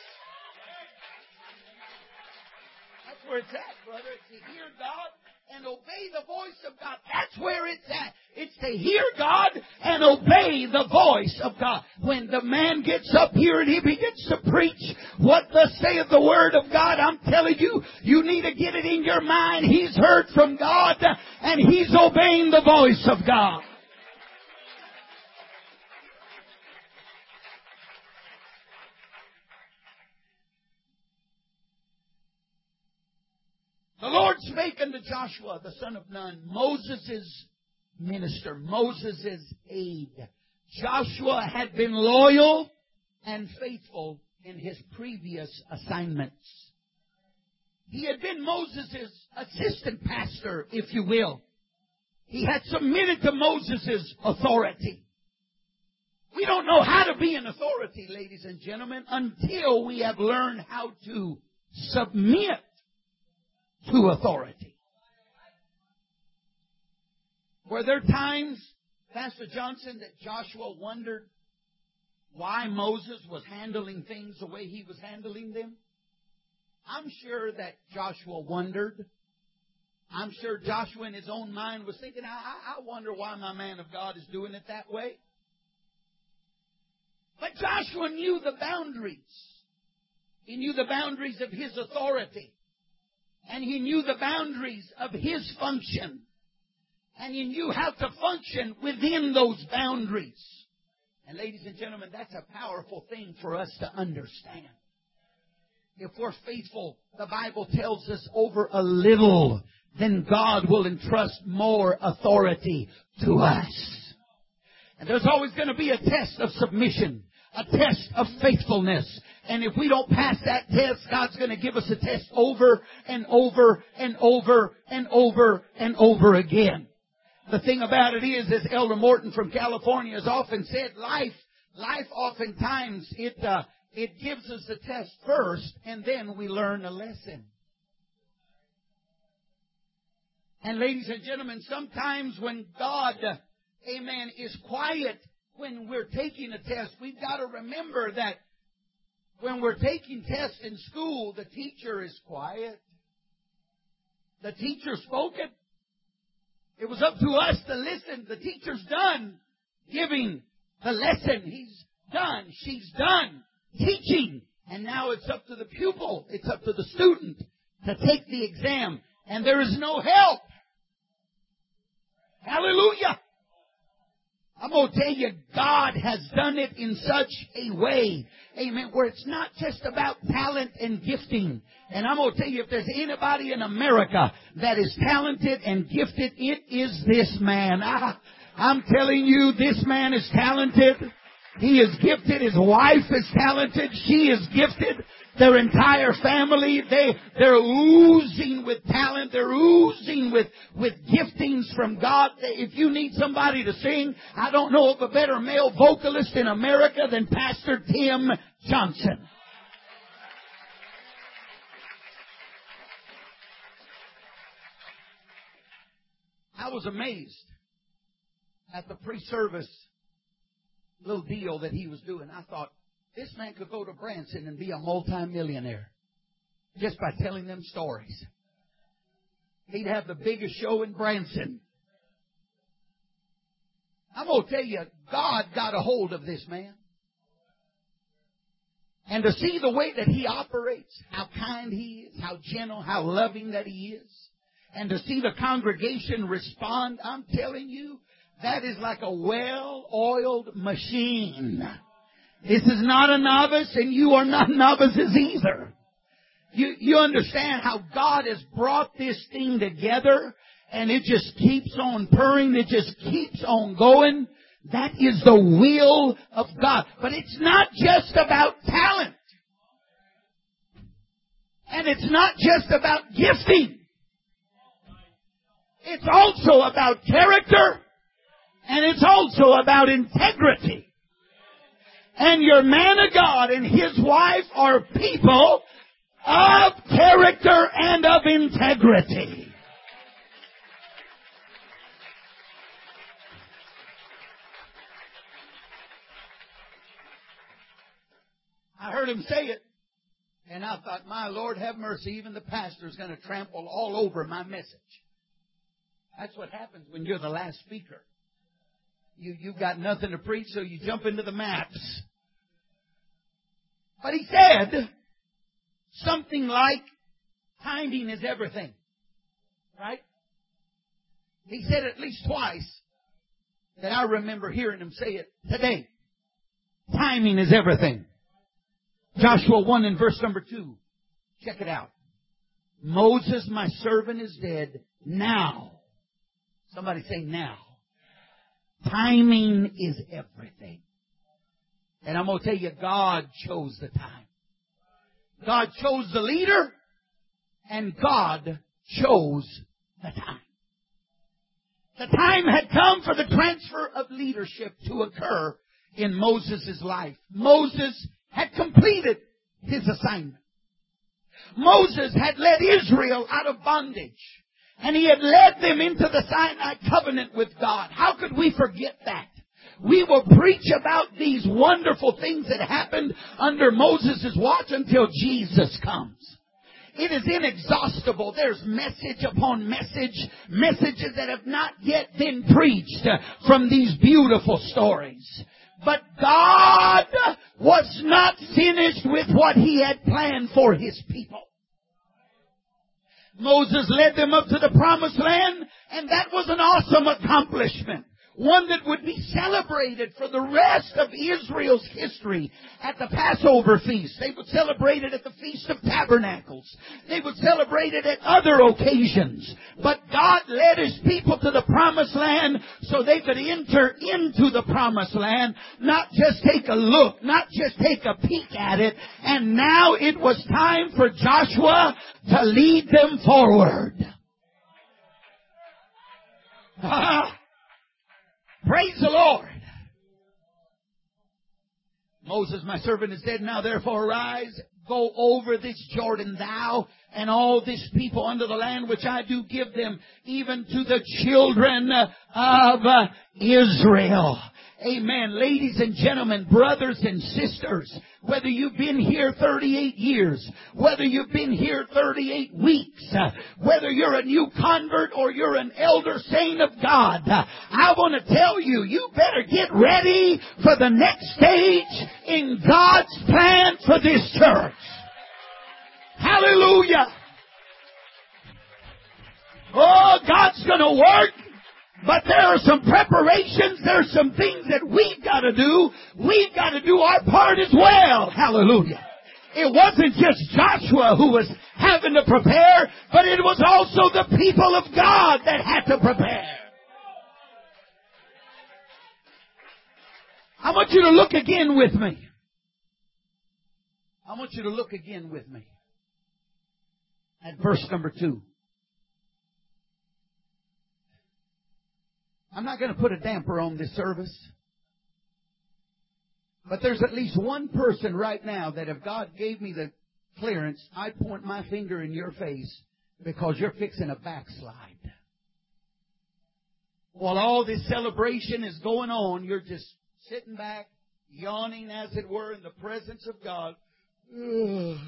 That's where it's at, brother. It's to hear God and obey the voice of God. That's where it's at. It's to hear God and obey the voice of God. When the man gets up here and he begins to preach what thus saith the word of God, I'm telling you, you need to get it in your mind. He's heard from God and he's obeying the voice of God. The Lord spake unto Joshua, the son of Nun, Moses' minister, Moses' aide. Joshua had been loyal and faithful in his previous assignments. He had been Moses' assistant pastor, if you will. He had submitted to Moses' authority. We don't know how to be an authority, ladies and gentlemen, until we have learned how to submit to authority. Were there times, Pastor Johnson, that Joshua wondered why Moses was handling things the way he was handling them? I'm sure that Joshua wondered. I'm sure Joshua in his own mind was thinking, I wonder why my man of God is doing it that way. But Joshua knew the boundaries. He knew the boundaries of his authority. And he knew the boundaries of his function. And he knew how to function within those boundaries. And ladies and gentlemen, that's a powerful thing for us to understand. If we're faithful, the Bible tells us over a little, then God will entrust more authority to us. And there's always going to be a test of submission, a test of faithfulness. And if we don't pass that test, God's going to give us a test over and over and over and over and over again. The thing about it is, as Elder Morton from California has often said, life oftentimes, It gives us a test first, and then we learn a lesson. And ladies and gentlemen, sometimes when God, amen, is quiet when we're taking a test, we've got to remember that when we're taking tests in school, the teacher is quiet. The teacher spoke it. It was up to us to listen. The teacher's done giving the lesson. He's done. She's done teaching. And now it's up to the pupil. It's up to the student to take the exam. And there is no help. Hallelujah. I'm going to tell you, God has done it in such a way, amen, where it's not just about talent and gifting. And I'm going to tell you, if there's anybody in America that is talented and gifted, it is this man. I'm telling you, this man is talented. He is gifted. His wife is talented. She is gifted. Their entire family, they're oozing with talent. They're oozing with giftings from God. If you need somebody to sing, I don't know of a better male vocalist in America than Pastor Tim Johnson. I was amazed at the pre-service little deal that he was doing. I thought, this man could go to Branson and be a multi-millionaire just by telling them stories. He'd have the biggest show in Branson. I'm going to tell you, God got a hold of this man. And to see the way that he operates, how kind he is, how gentle, how loving that he is, and to see the congregation respond, I'm telling you, that is like a well-oiled machine. This is not a novice, and you are not novices either. You understand how God has brought this thing together, and it just keeps on purring. It just keeps on going. That is the will of God. But it's not just about talent. And it's not just about gifting. It's also about character. And it's also about integrity. And your man of God and his wife are people of character and of integrity. I heard him say it, and I thought, my Lord, have mercy, even the pastor is going to trample all over my message. That's what happens when you're the last speaker. You've got nothing to preach, so you jump into the maps. But he said something like, timing is everything. Right? He said at least twice that I remember hearing him say it today. Timing is everything. Joshua 1 and verse number 2. Check it out. Moses, my servant, is dead. Now. Somebody say now. Timing is everything. And I'm going to tell you, God chose the time. God chose the leader, and God chose the time. The time had come for the transfer of leadership to occur in Moses' life. Moses had completed his assignment. Moses had led Israel out of bondage. And he had led them into the Sinai covenant with God. How could we forget that? We will preach about these wonderful things that happened under Moses' watch until Jesus comes. It is inexhaustible. There's message upon message, messages that have not yet been preached from these beautiful stories. But God was not finished with what He had planned for His people. Moses led them up to the promised land, and that was an awesome accomplishment. One that would be celebrated for the rest of Israel's history at the Passover feast. They would celebrate it at the Feast of Tabernacles. They would celebrate it at other occasions. But God led His people to the promised land so they could enter into the promised land, not just take a look, not just take a peek at it. And now it was time for Joshua to lead them forward. Praise the Lord. Moses, my servant, has said, now therefore arise, go over this Jordan, thou and all this people unto the land which I do give them, even to the children of Israel. Amen. Ladies and gentlemen, brothers and sisters, whether you've been here 38 years, whether you've been here 38 weeks, whether you're a new convert or you're an elder saint of God, I want to tell you, you better get ready for the next stage in God's plan for this church. Hallelujah. Oh, God's going to work. But there are some preparations, there are some things that we've got to do. We've got to do our part as well. Hallelujah. It wasn't just Joshua who was having to prepare, but it was also the people of God that had to prepare. I want you to look again with me. I want you to look again with me at verse number 2. I'm not going to put a damper on this service. But there's at least one person right now that if God gave me the clearance, I'd point my finger in your face because you're fixing a backslide. While all this celebration is going on, you're just sitting back, yawning as it were in the presence of God. Ugh.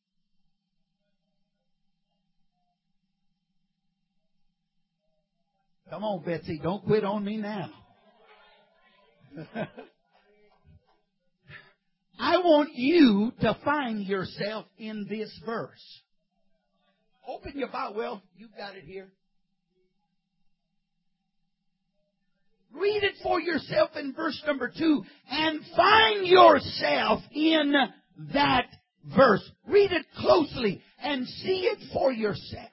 Come on, Betsy, don't quit on me now. I want you to find yourself in this verse. Open your Bible. Well, you've got it here. Read it for yourself in verse number 2 and find yourself in that verse. Read it closely and see it for yourself.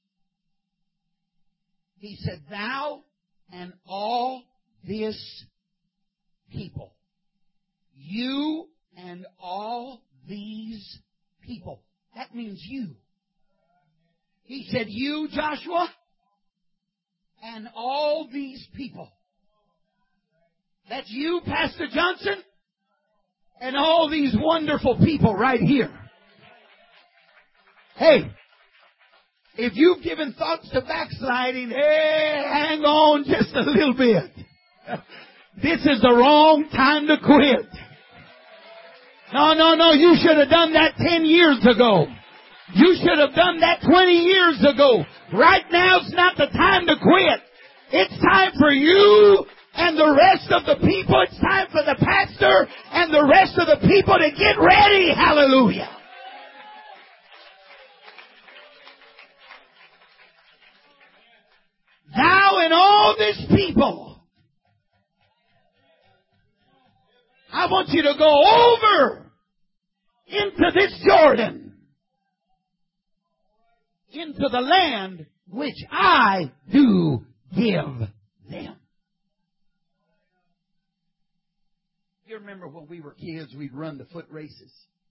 He said, thou and all this people. You and all these people. That means you. He said, you, Joshua, and all these people. That's you, Pastor Johnson, and all these wonderful people right here. Hey, if you've given thoughts to backsliding, hang on just a little bit. This is the wrong time to quit. No, you should have done that 10 years ago. You should have done that 20 years ago. Right now's not the time to quit. It's time for you and the rest of the people. It's time for the pastor and the rest of the people to get ready. Hallelujah. Thou and all this people, I want you to go over into this Jordan, into the land which I do give them. You remember when we were kids, we'd run the foot races.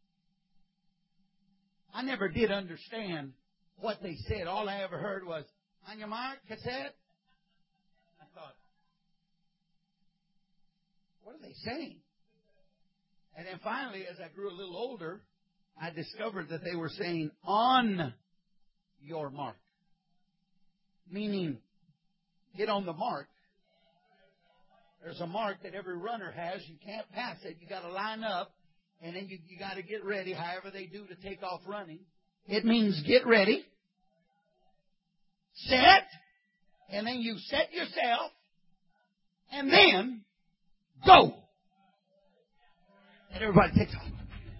I never did understand what they said. All I ever heard was, on your mark, cassette. I thought, what are they saying? And then finally, as I grew a little older, I discovered that they were saying, on your mark. Meaning, get on the mark. There's a mark that every runner has. You can't pass it. You got to line up, and then you got to get ready, however they do to take off running. It means get ready. Set, and then you set yourself, and then go. And everybody takes off.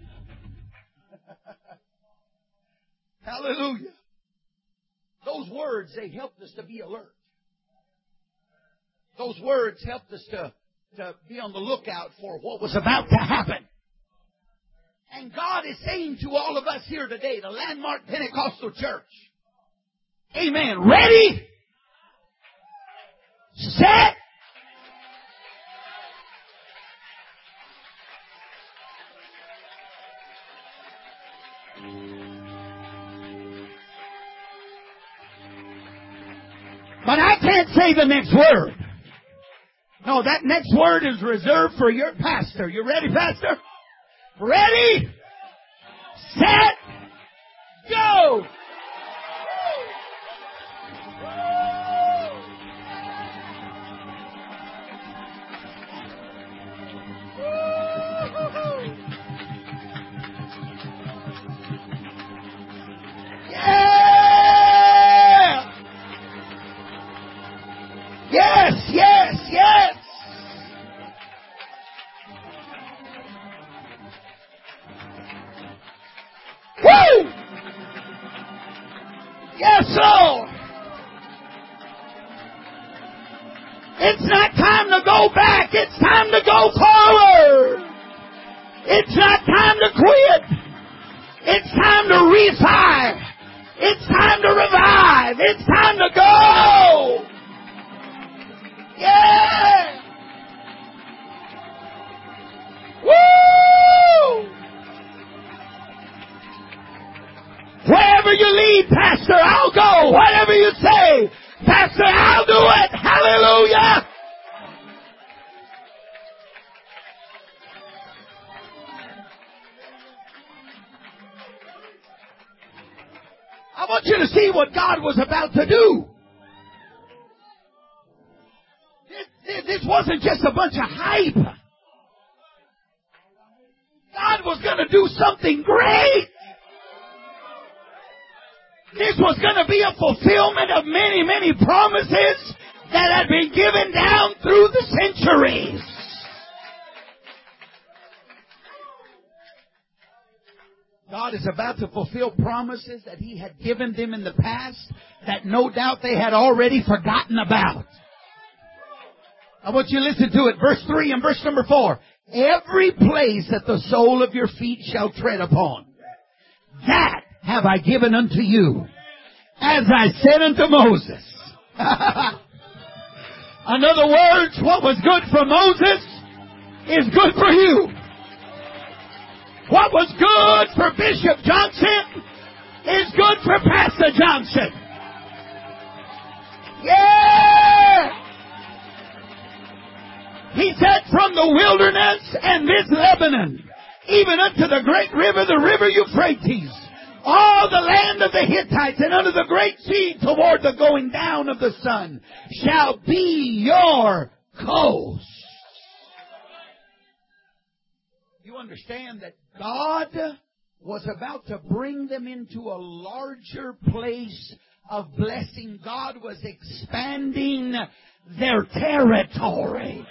Hallelujah. Those words, they helped us to be alert. Those words helped us to be on the lookout for what was about to happen. And God is saying to all of us here today, the Landmark Pentecostal Church, amen. Ready? Set? But I can't say the next word. No, that next word is reserved for your pastor. You ready, Pastor? Ready, set, go! Yeah! Yes, yes, yes! Woo! Yes, Lord! It's not time to go back. It's time to go forward. It's not time to quit. It's time to refire. It's time to revive. It's time to go. Yeah. Woo! Wherever you lead, Pastor, I'll go. Whatever you say, Pastor, I'll do it. Hallelujah. I want you to see what God was about to do. This wasn't just a bunch of hype. God was going to do something great. This was going to be a fulfillment of many, many promises that had been given down through the centuries. God is about to fulfill promises that He had given them in the past that no doubt they had already forgotten about. I want you to listen to it. Verse 3 and verse number 4. Every place that the sole of your feet shall tread upon, that have I given unto you, as I said unto Moses. In other words, what was good for Moses is good for you. What was good for Bishop Johnson is good for Pastor Johnson. Yeah! He said, from the wilderness and this Lebanon, even unto the great river, the river Euphrates, all the land of the Hittites and under the great sea toward the going down of the sun shall be your coast. You understand that God was about to bring them into a larger place of blessing. God was expanding their territory.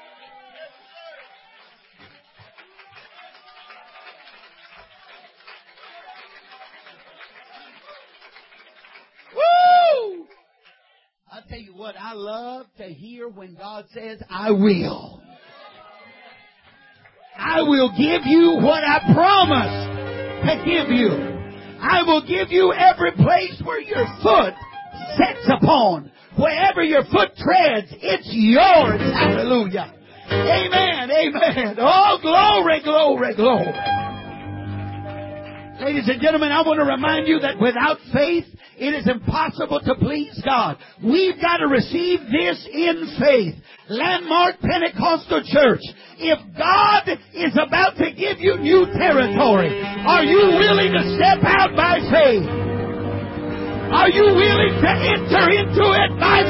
Woo! I'll tell you what, I love to hear when God says, I will. I will give you what I promised to give you. I will give you every place where your foot sets upon. Wherever your foot treads, it's yours. Hallelujah. Amen. Amen. Oh, glory, glory, glory. Ladies and gentlemen, I want to remind you that without faith, it is impossible to please God. We've got to receive this in faith. Landmark Pentecostal Church, if God is about to give you new territory, are you willing to step out by faith? Are you willing to enter into it by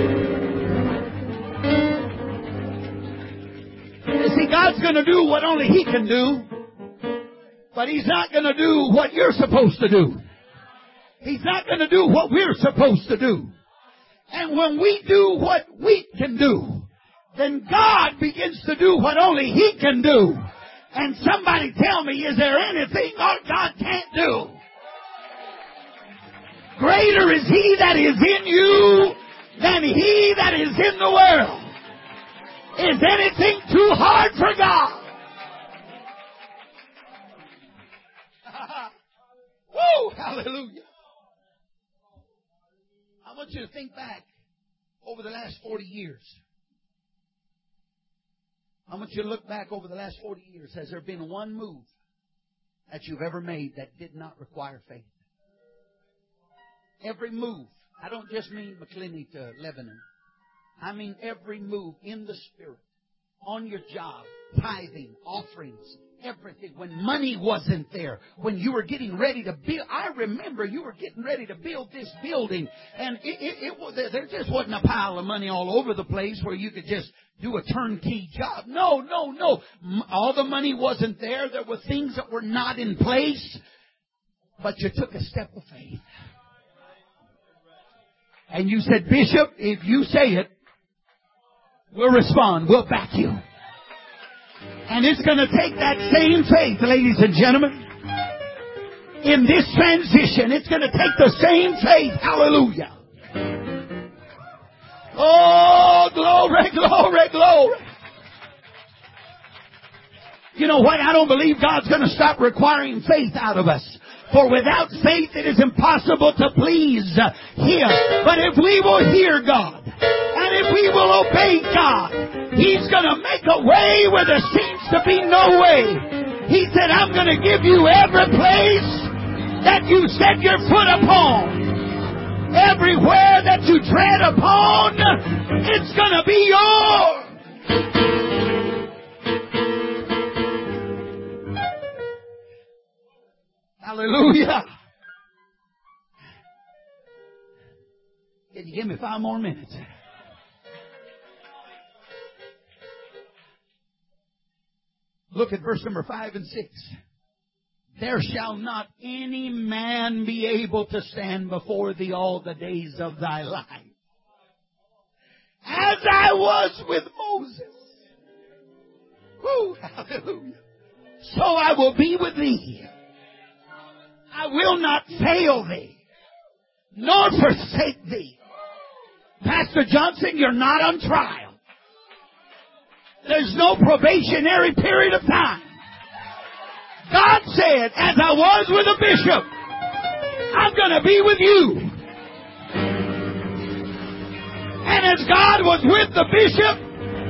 faith? You see, God's going to do what only He can do, but He's not going to do what you're supposed to do. He's not going to do what we're supposed to do. And when we do what we can do, then God begins to do what only He can do. And somebody tell me, is there anything our God can't do? Greater is He that is in you than he that is in the world. Is anything too hard for God? Woo! Hallelujah. I want you to think back over the last 40 years. I want you to look back over the last 40 years. Has there been one move that you've ever made that did not require faith? Every move. I don't just mean McClinney to Lebanon. I mean every move in the Spirit, on your job, tithing, offerings, Everything. When money wasn't there, when you were getting ready to build, I remember you were getting ready to build this building, and there just wasn't a pile of money all over the place where you could just do a turnkey job. No. All the money wasn't there. There were things that were not in place, but you took a step of faith. And you said, Bishop, if you say it, we'll respond. We'll back you. And it's going to take that same faith, ladies and gentlemen. In this transition, it's going to take the same faith. Hallelujah. Oh, glory, glory, glory. You know what? I don't believe God's going to stop requiring faith out of us. For without faith, it is impossible to please Him. But if we will hear God, and if we will obey God, He's going to make a way where there seems to be no way. He said, I'm going to give you every place that you set your foot upon. Everywhere that you tread upon, it's going to be yours. Hallelujah. Can you give me 5 more minutes? Look at verse number 5 and 6. There shall not any man be able to stand before thee all the days of thy life. As I was with Moses. Woo, hallelujah. So I will be with thee. I will not fail thee, nor forsake thee. Pastor Johnson, you're not on trial. There's no probationary period of time. God said, as I was with a bishop, I'm going to be with you. And as God was with the bishop,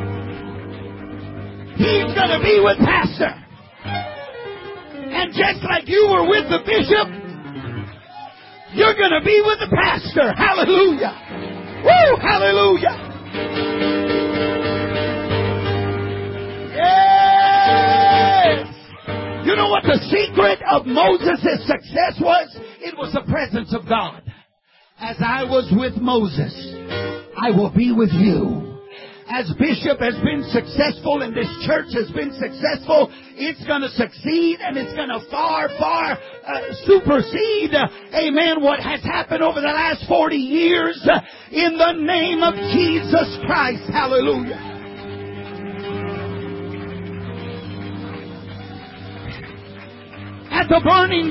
He's going to be with Pastor. And just like you were with the bishop, you're going to be with the pastor. Hallelujah. Woo! Hallelujah. Yes! You know what the secret of Moses' success was? It was the presence of God. As I was with Moses, I will be with you. As Bishop has been successful and this church has been successful, it's going to succeed and it's going to far supersede, amen, what has happened over the last 40 years in the name of Jesus Christ. Hallelujah. At the burning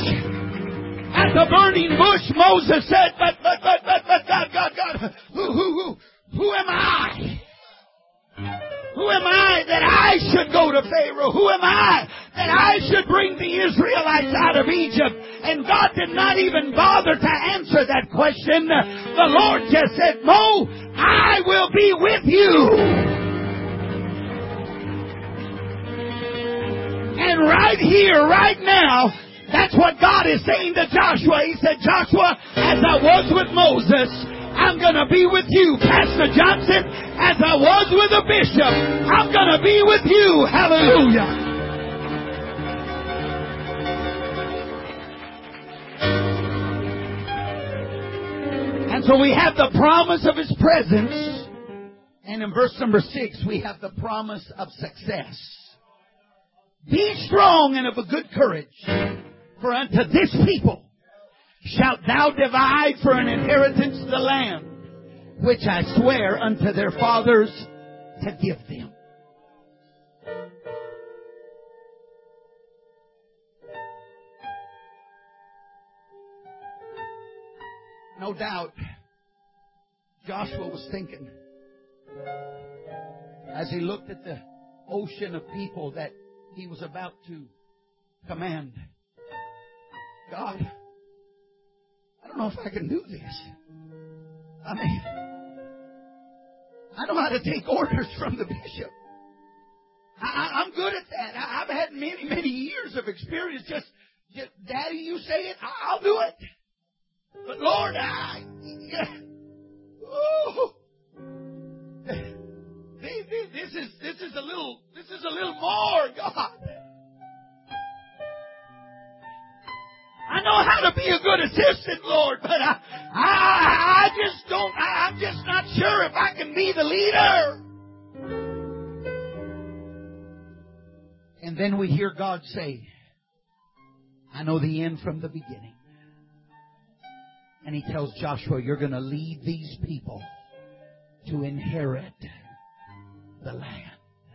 bush, Moses said, but God, who am I? Who am I that I should go to Pharaoh? Who am I that I should bring the Israelites out of Egypt? And God did not even bother to answer that question. The Lord just said, Mo, I will be with you. And right here, right now, that's what God is saying to Joshua. He said, Joshua, as I was with Moses, I'm going to be with you. Pastor Johnson, as I was with a bishop, I'm going to be with you. Hallelujah. And so we have the promise of His presence. And in verse number 6, we have the promise of success. Be strong and of a good courage, for unto this people shalt thou divide for an inheritance the land, which I swear unto their fathers to give them. No doubt, Joshua was thinking, as he looked at the ocean of people that he was about to command, God, I don't know if I can do this. I mean, I know how to take orders from the bishop. I'm good at that. I've had many years of experience. Just Daddy, you say it, I'll do it. But Lord, this is a little more, God. assistant, Lord, but I just don't, I'm just not sure if I can be the leader. And then we hear God say, I know the end from the beginning. And He tells Joshua, you're going to lead these people to inherit the land.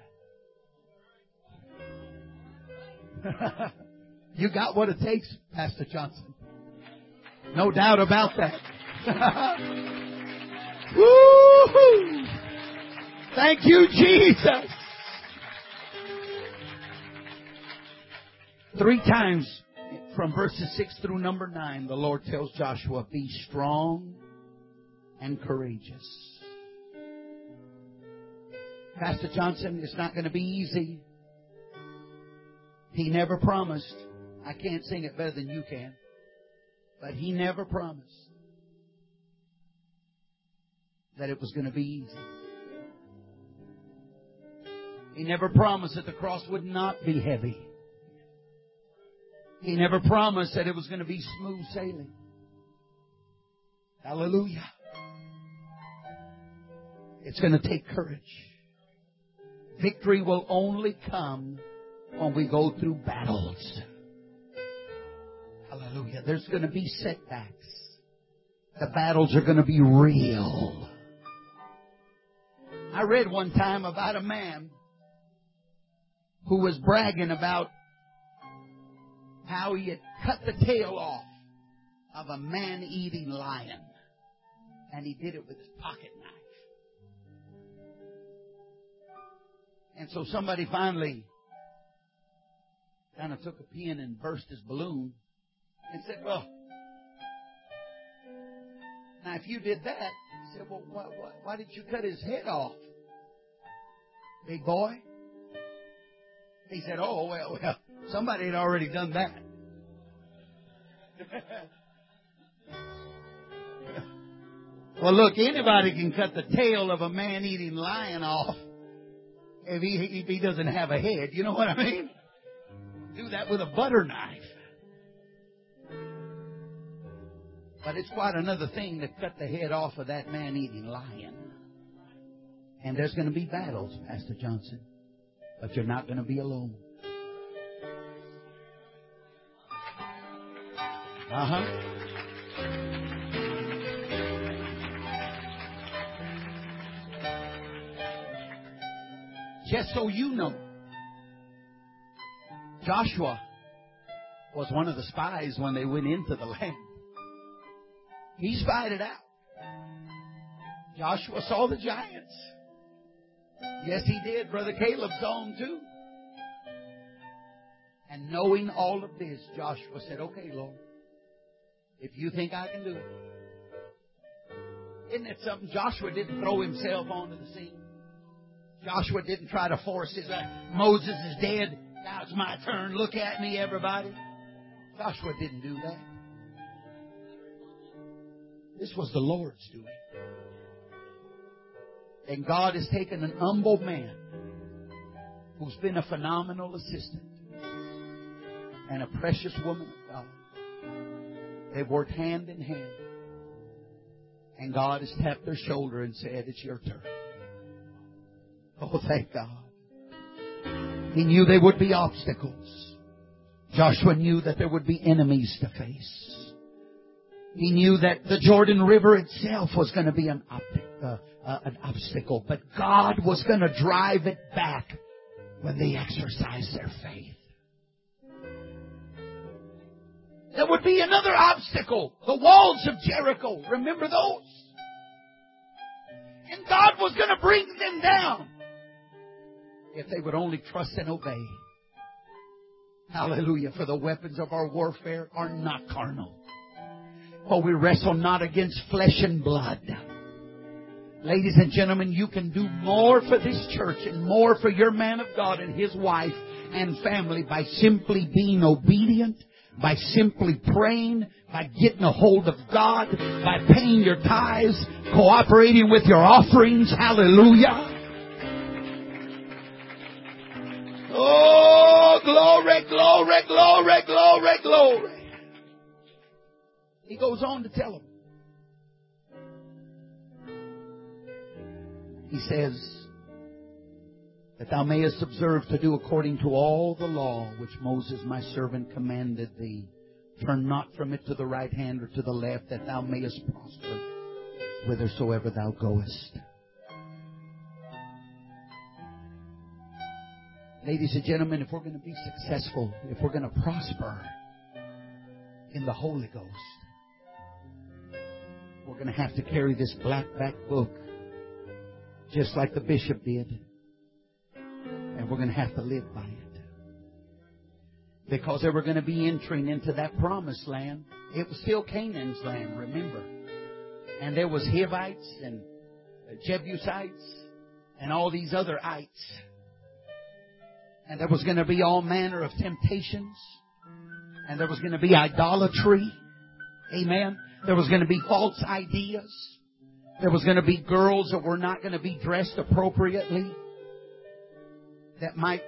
You got what it takes, Pastor Johnson. No doubt about that. Woo-hoo! Thank you, Jesus. 3 times from verses 6 through number 9, the Lord tells Joshua, be strong and courageous. Pastor Johnson, it's not going to be easy. He never promised. I can't sing it better than you can. But He never promised that it was going to be easy. He never promised that the cross would not be heavy. He never promised that it was going to be smooth sailing. Hallelujah. It's going to take courage. Victory will only come when we go through battles. Hallelujah. There's going to be setbacks. The battles are going to be real. I read one time about a man who was bragging about how he had cut the tail off of a man-eating lion. And he did it with his pocket knife. And so somebody finally kind of took a pin and burst his balloon and said, well, now if you did that, he said, well, why did you cut his head off, big boy? He said, oh, well, somebody had already done that. Well, look, anybody can cut the tail of a man-eating lion off if he doesn't have a head. You know what I mean? Do that with a butter knife. But it's quite another thing to cut the head off of that man-eating lion. And there's going to be battles, Pastor Johnson. But you're not going to be alone. Just so you know, Joshua was one of the spies when they went into the land. He spied it out. Joshua saw the giants. Yes, he did. Brother Caleb saw them too. And knowing all of this, Joshua said, okay, Lord, if you think I can do it. Isn't it something? Joshua didn't throw himself onto the scene. Joshua didn't try to force his Moses is dead. Now it's my turn. Look at me, everybody. Joshua didn't do that. This was the Lord's doing. And God has taken an humble man who's been a phenomenal assistant and a precious woman of God. They've worked hand in hand. And God has tapped their shoulder and said, it's your turn. Oh, thank God. He knew there would be obstacles. Joshua knew that there would be enemies to face. He knew that the Jordan River itself was going to be an obstacle. But God was going to drive it back when they exercised their faith. There would be another obstacle. The walls of Jericho. Remember those? And God was going to bring them down if they would only trust and obey. Hallelujah. For the weapons of our warfare are not carnal. For we wrestle not against flesh and blood. Ladies and gentlemen, you can do more for this church and more for your man of God and his wife and family by simply being obedient, by simply praying, by getting a hold of God, by paying your tithes, cooperating with your offerings. Hallelujah. Oh, glory, glory, glory, glory, glory. He goes on to tell them. He says, that thou mayest observe to do according to all the law which Moses my servant commanded thee. Turn not from it to the right hand or to the left, that thou mayest prosper whithersoever thou goest. Ladies and gentlemen, if we're going to be successful, if we're going to prosper in the Holy Ghost, we're going to have to carry this black back book just like the bishop did. And we're going to have to live by it. Because they were going to be entering into that promised land. It was still Canaan's land, remember. And there was Hivites and Jebusites and all these other ites. And there was going to be all manner of temptations. And there was going to be idolatry. Amen. There was going to be false ideas. There was going to be girls that were not going to be dressed appropriately, that might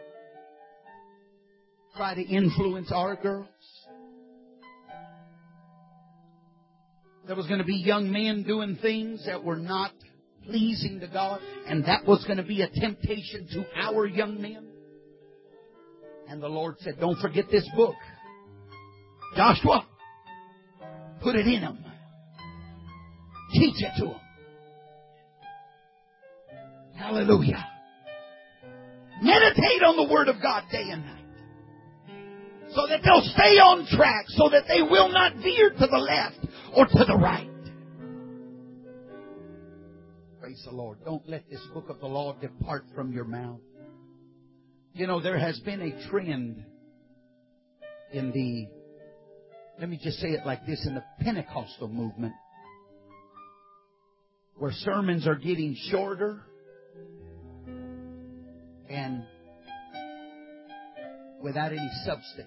try to influence our girls. There was going to be young men doing things that were not pleasing to God, and that was going to be a temptation to our young men. And the Lord said, don't forget this book. Joshua, put it in them. Teach it to them. Hallelujah. Meditate on the Word of God day and night. So that they'll stay on track. So that they will not veer to the left or to the right. Praise the Lord. Don't let this book of the law depart from your mouth. You know, there has been a trend in the, let me just say it like this, in the Pentecostal movement, where sermons are getting shorter and without any substance.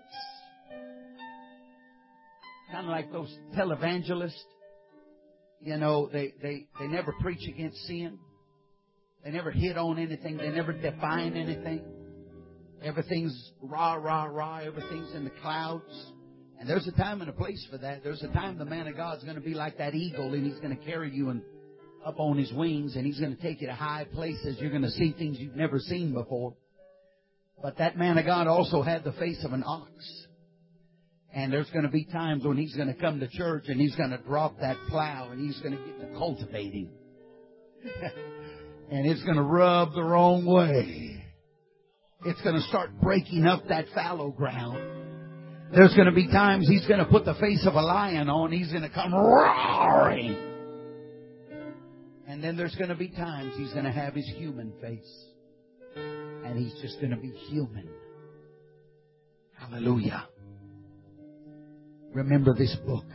Kind of like those televangelists. You know, they never preach against sin. They never hit on anything. They never define anything. Everything's rah, rah, rah. Everything's in the clouds. And there's a time and a place for that. There's a time the man of God's going to be like that eagle, and he's going to carry you up on his wings, and he's going to take you to high places. You're going to see things you've never seen before. But that man of God also had the face of an ox. And there's going to be times when he's going to come to church and he's going to drop that plow and he's going to get to cultivating. And it's going to rub the wrong way. It's going to start breaking up that fallow ground. There's going to be times he's going to put the face of a lion on. He's going to come roaring. And then there's going to be times he's going to have his human face. And he's just going to be human. Hallelujah. Remember this book.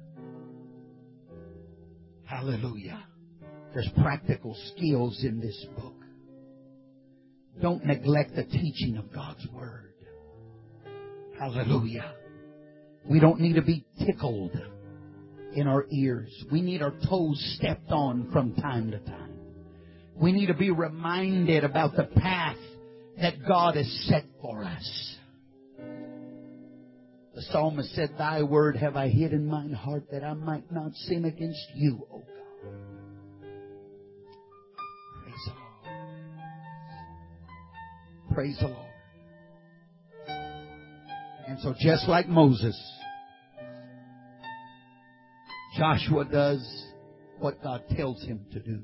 Hallelujah. There's practical skills in this book. Don't neglect the teaching of God's Word. Hallelujah. We don't need to be tickled in our ears. We need our toes stepped on from time to time. We need to be reminded about the path that God has set for us. The psalmist said, Thy word have I hid in mine heart that I might not sin against you, O God. Praise the Lord. Praise the Lord. And so just like Moses, Joshua does what God tells him to do.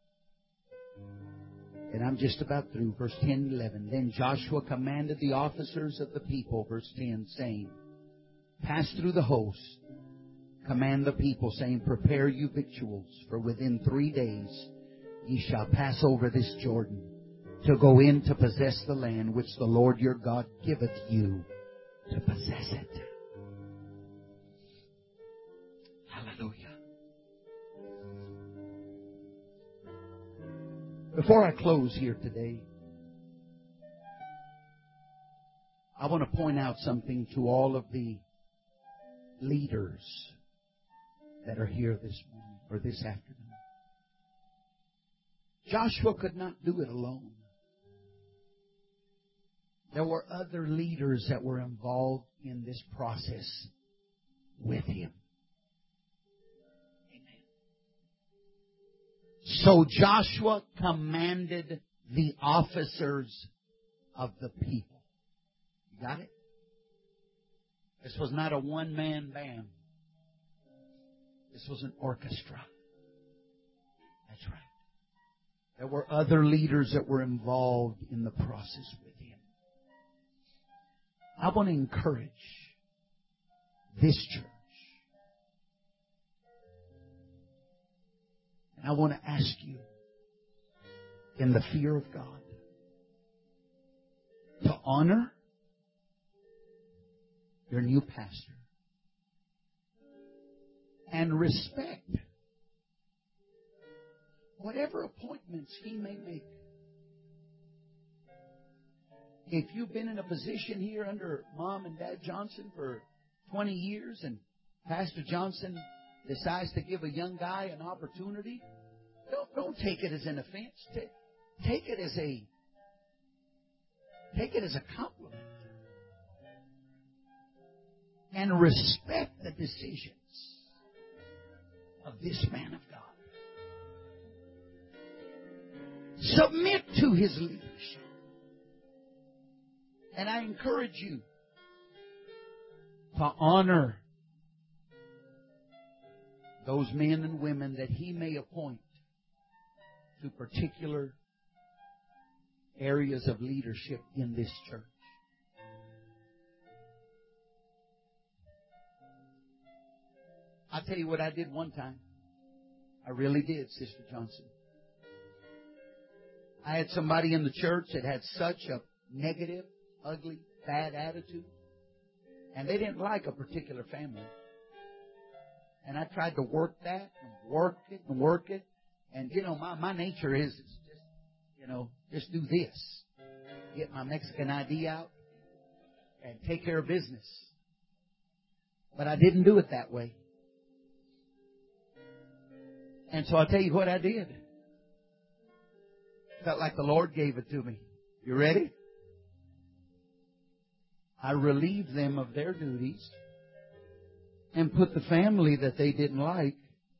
And I'm just about through. Verse 10 and 11. Then Joshua commanded the officers of the people, verse 10, saying, Pass through the host. Command the people, saying, Prepare you victuals, for within 3 days ye shall pass over this Jordan, to go in to possess the land which the Lord your God giveth you to possess it. Hallelujah. Before I close here today, I want to point out something to all of the leaders that are here this morning or this afternoon. Joshua could not do it alone. There were other leaders that were involved in this process with him. So Joshua commanded the officers of the people. You got it? This was not a one-man band. This was an orchestra. That's right. There were other leaders that were involved in the process with him. I want to encourage this church. And I want to ask you, in the fear of God, to honor your new pastor and respect whatever appointments he may make. If you've been in a position here under Mom and Dad Johnson for 20 years and Pastor Johnson decides to give a young guy an opportunity, don't take it as an offense. Take it as a compliment. And respect the decisions of this man of God. Submit to his leadership. And I encourage you to honor those men and women that he may appoint to particular areas of leadership in this church. I'll tell you what I did one time. I really did, Sister Johnson. I had somebody in the church that had such a negative, ugly, bad attitude. And they didn't like a particular family. And I tried to work that and work it and work it. And, my nature is just, just do this. Get my Mexican ID out and take care of business. But I didn't do it that way. And so I'll tell you what I did. Felt like the Lord gave it to me. You ready? I relieved them of their duties and put the family that they didn't like.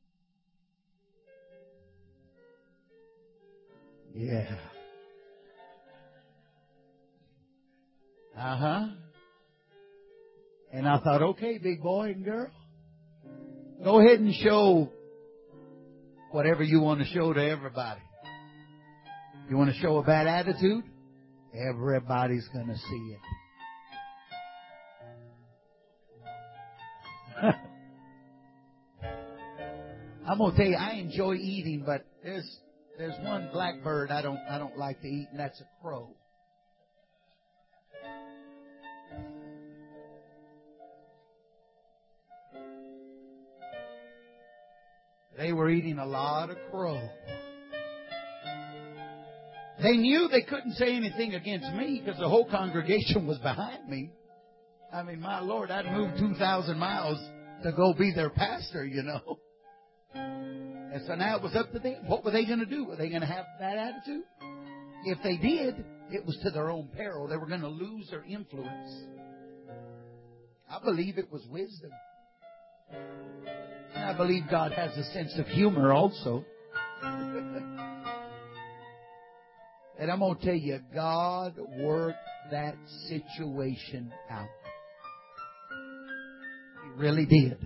Yeah. And I thought, okay, big boy and girl, go ahead and show whatever you want to show to everybody. You want to show a bad attitude? Everybody's going to see it. I'm going to tell you, I enjoy eating, but there's one blackbird I don't like to eat, and that's a crow. They were eating a lot of crow. They knew they couldn't say anything against me because the whole congregation was behind me. I mean, my Lord, I'd moved 2,000 miles to go be their pastor, And so now it was up to them. What were they going to do? Were they going to have that attitude? If they did, it was to their own peril. They were going to lose their influence. I believe it was wisdom. And I believe God has a sense of humor also. And I'm going to tell you, God worked that situation out. He really did.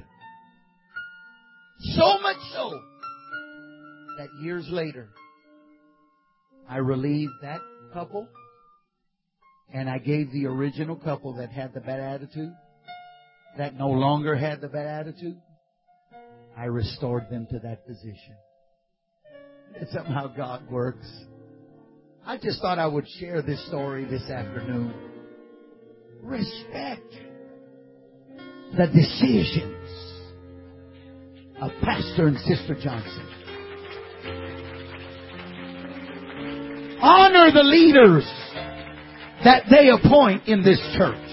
So much so that years later, I relieved that couple and I gave the original couple that had the bad attitude, that no longer had the bad attitude, I restored them to that position. That's somehow God works. I just thought I would share this story this afternoon. Respect the decisions of Pastor and Sister Johnson. Honor the leaders that they appoint in this church.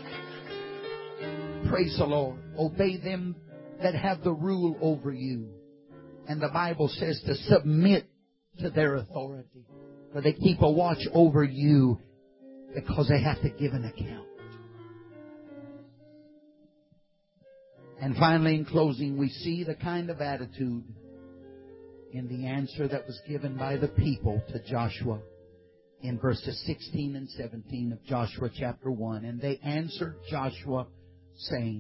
Praise the Lord. Obey them that have the rule over you. And the Bible says to submit to their authority. For they keep a watch over you because they have to give an account. And finally, in closing, we see the kind of attitude in the answer that was given by the people to Joshua in verses 16 and 17 of Joshua chapter 1. And they answered Joshua, saying,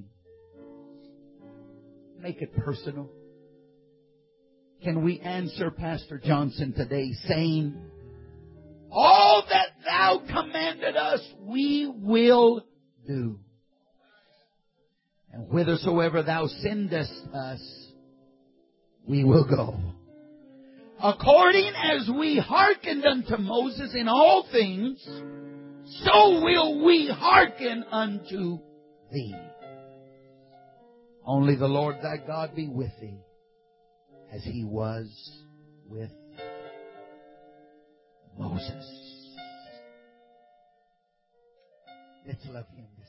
make it personal. Can we answer Pastor Johnson today saying, all that Thou commanded us, we will do. And whithersoever Thou sendest us, we will go. According as we hearkened unto Moses in all things, so will we hearken unto Thee. Only the Lord thy God be with thee, as He was with Moses. Let's love Him this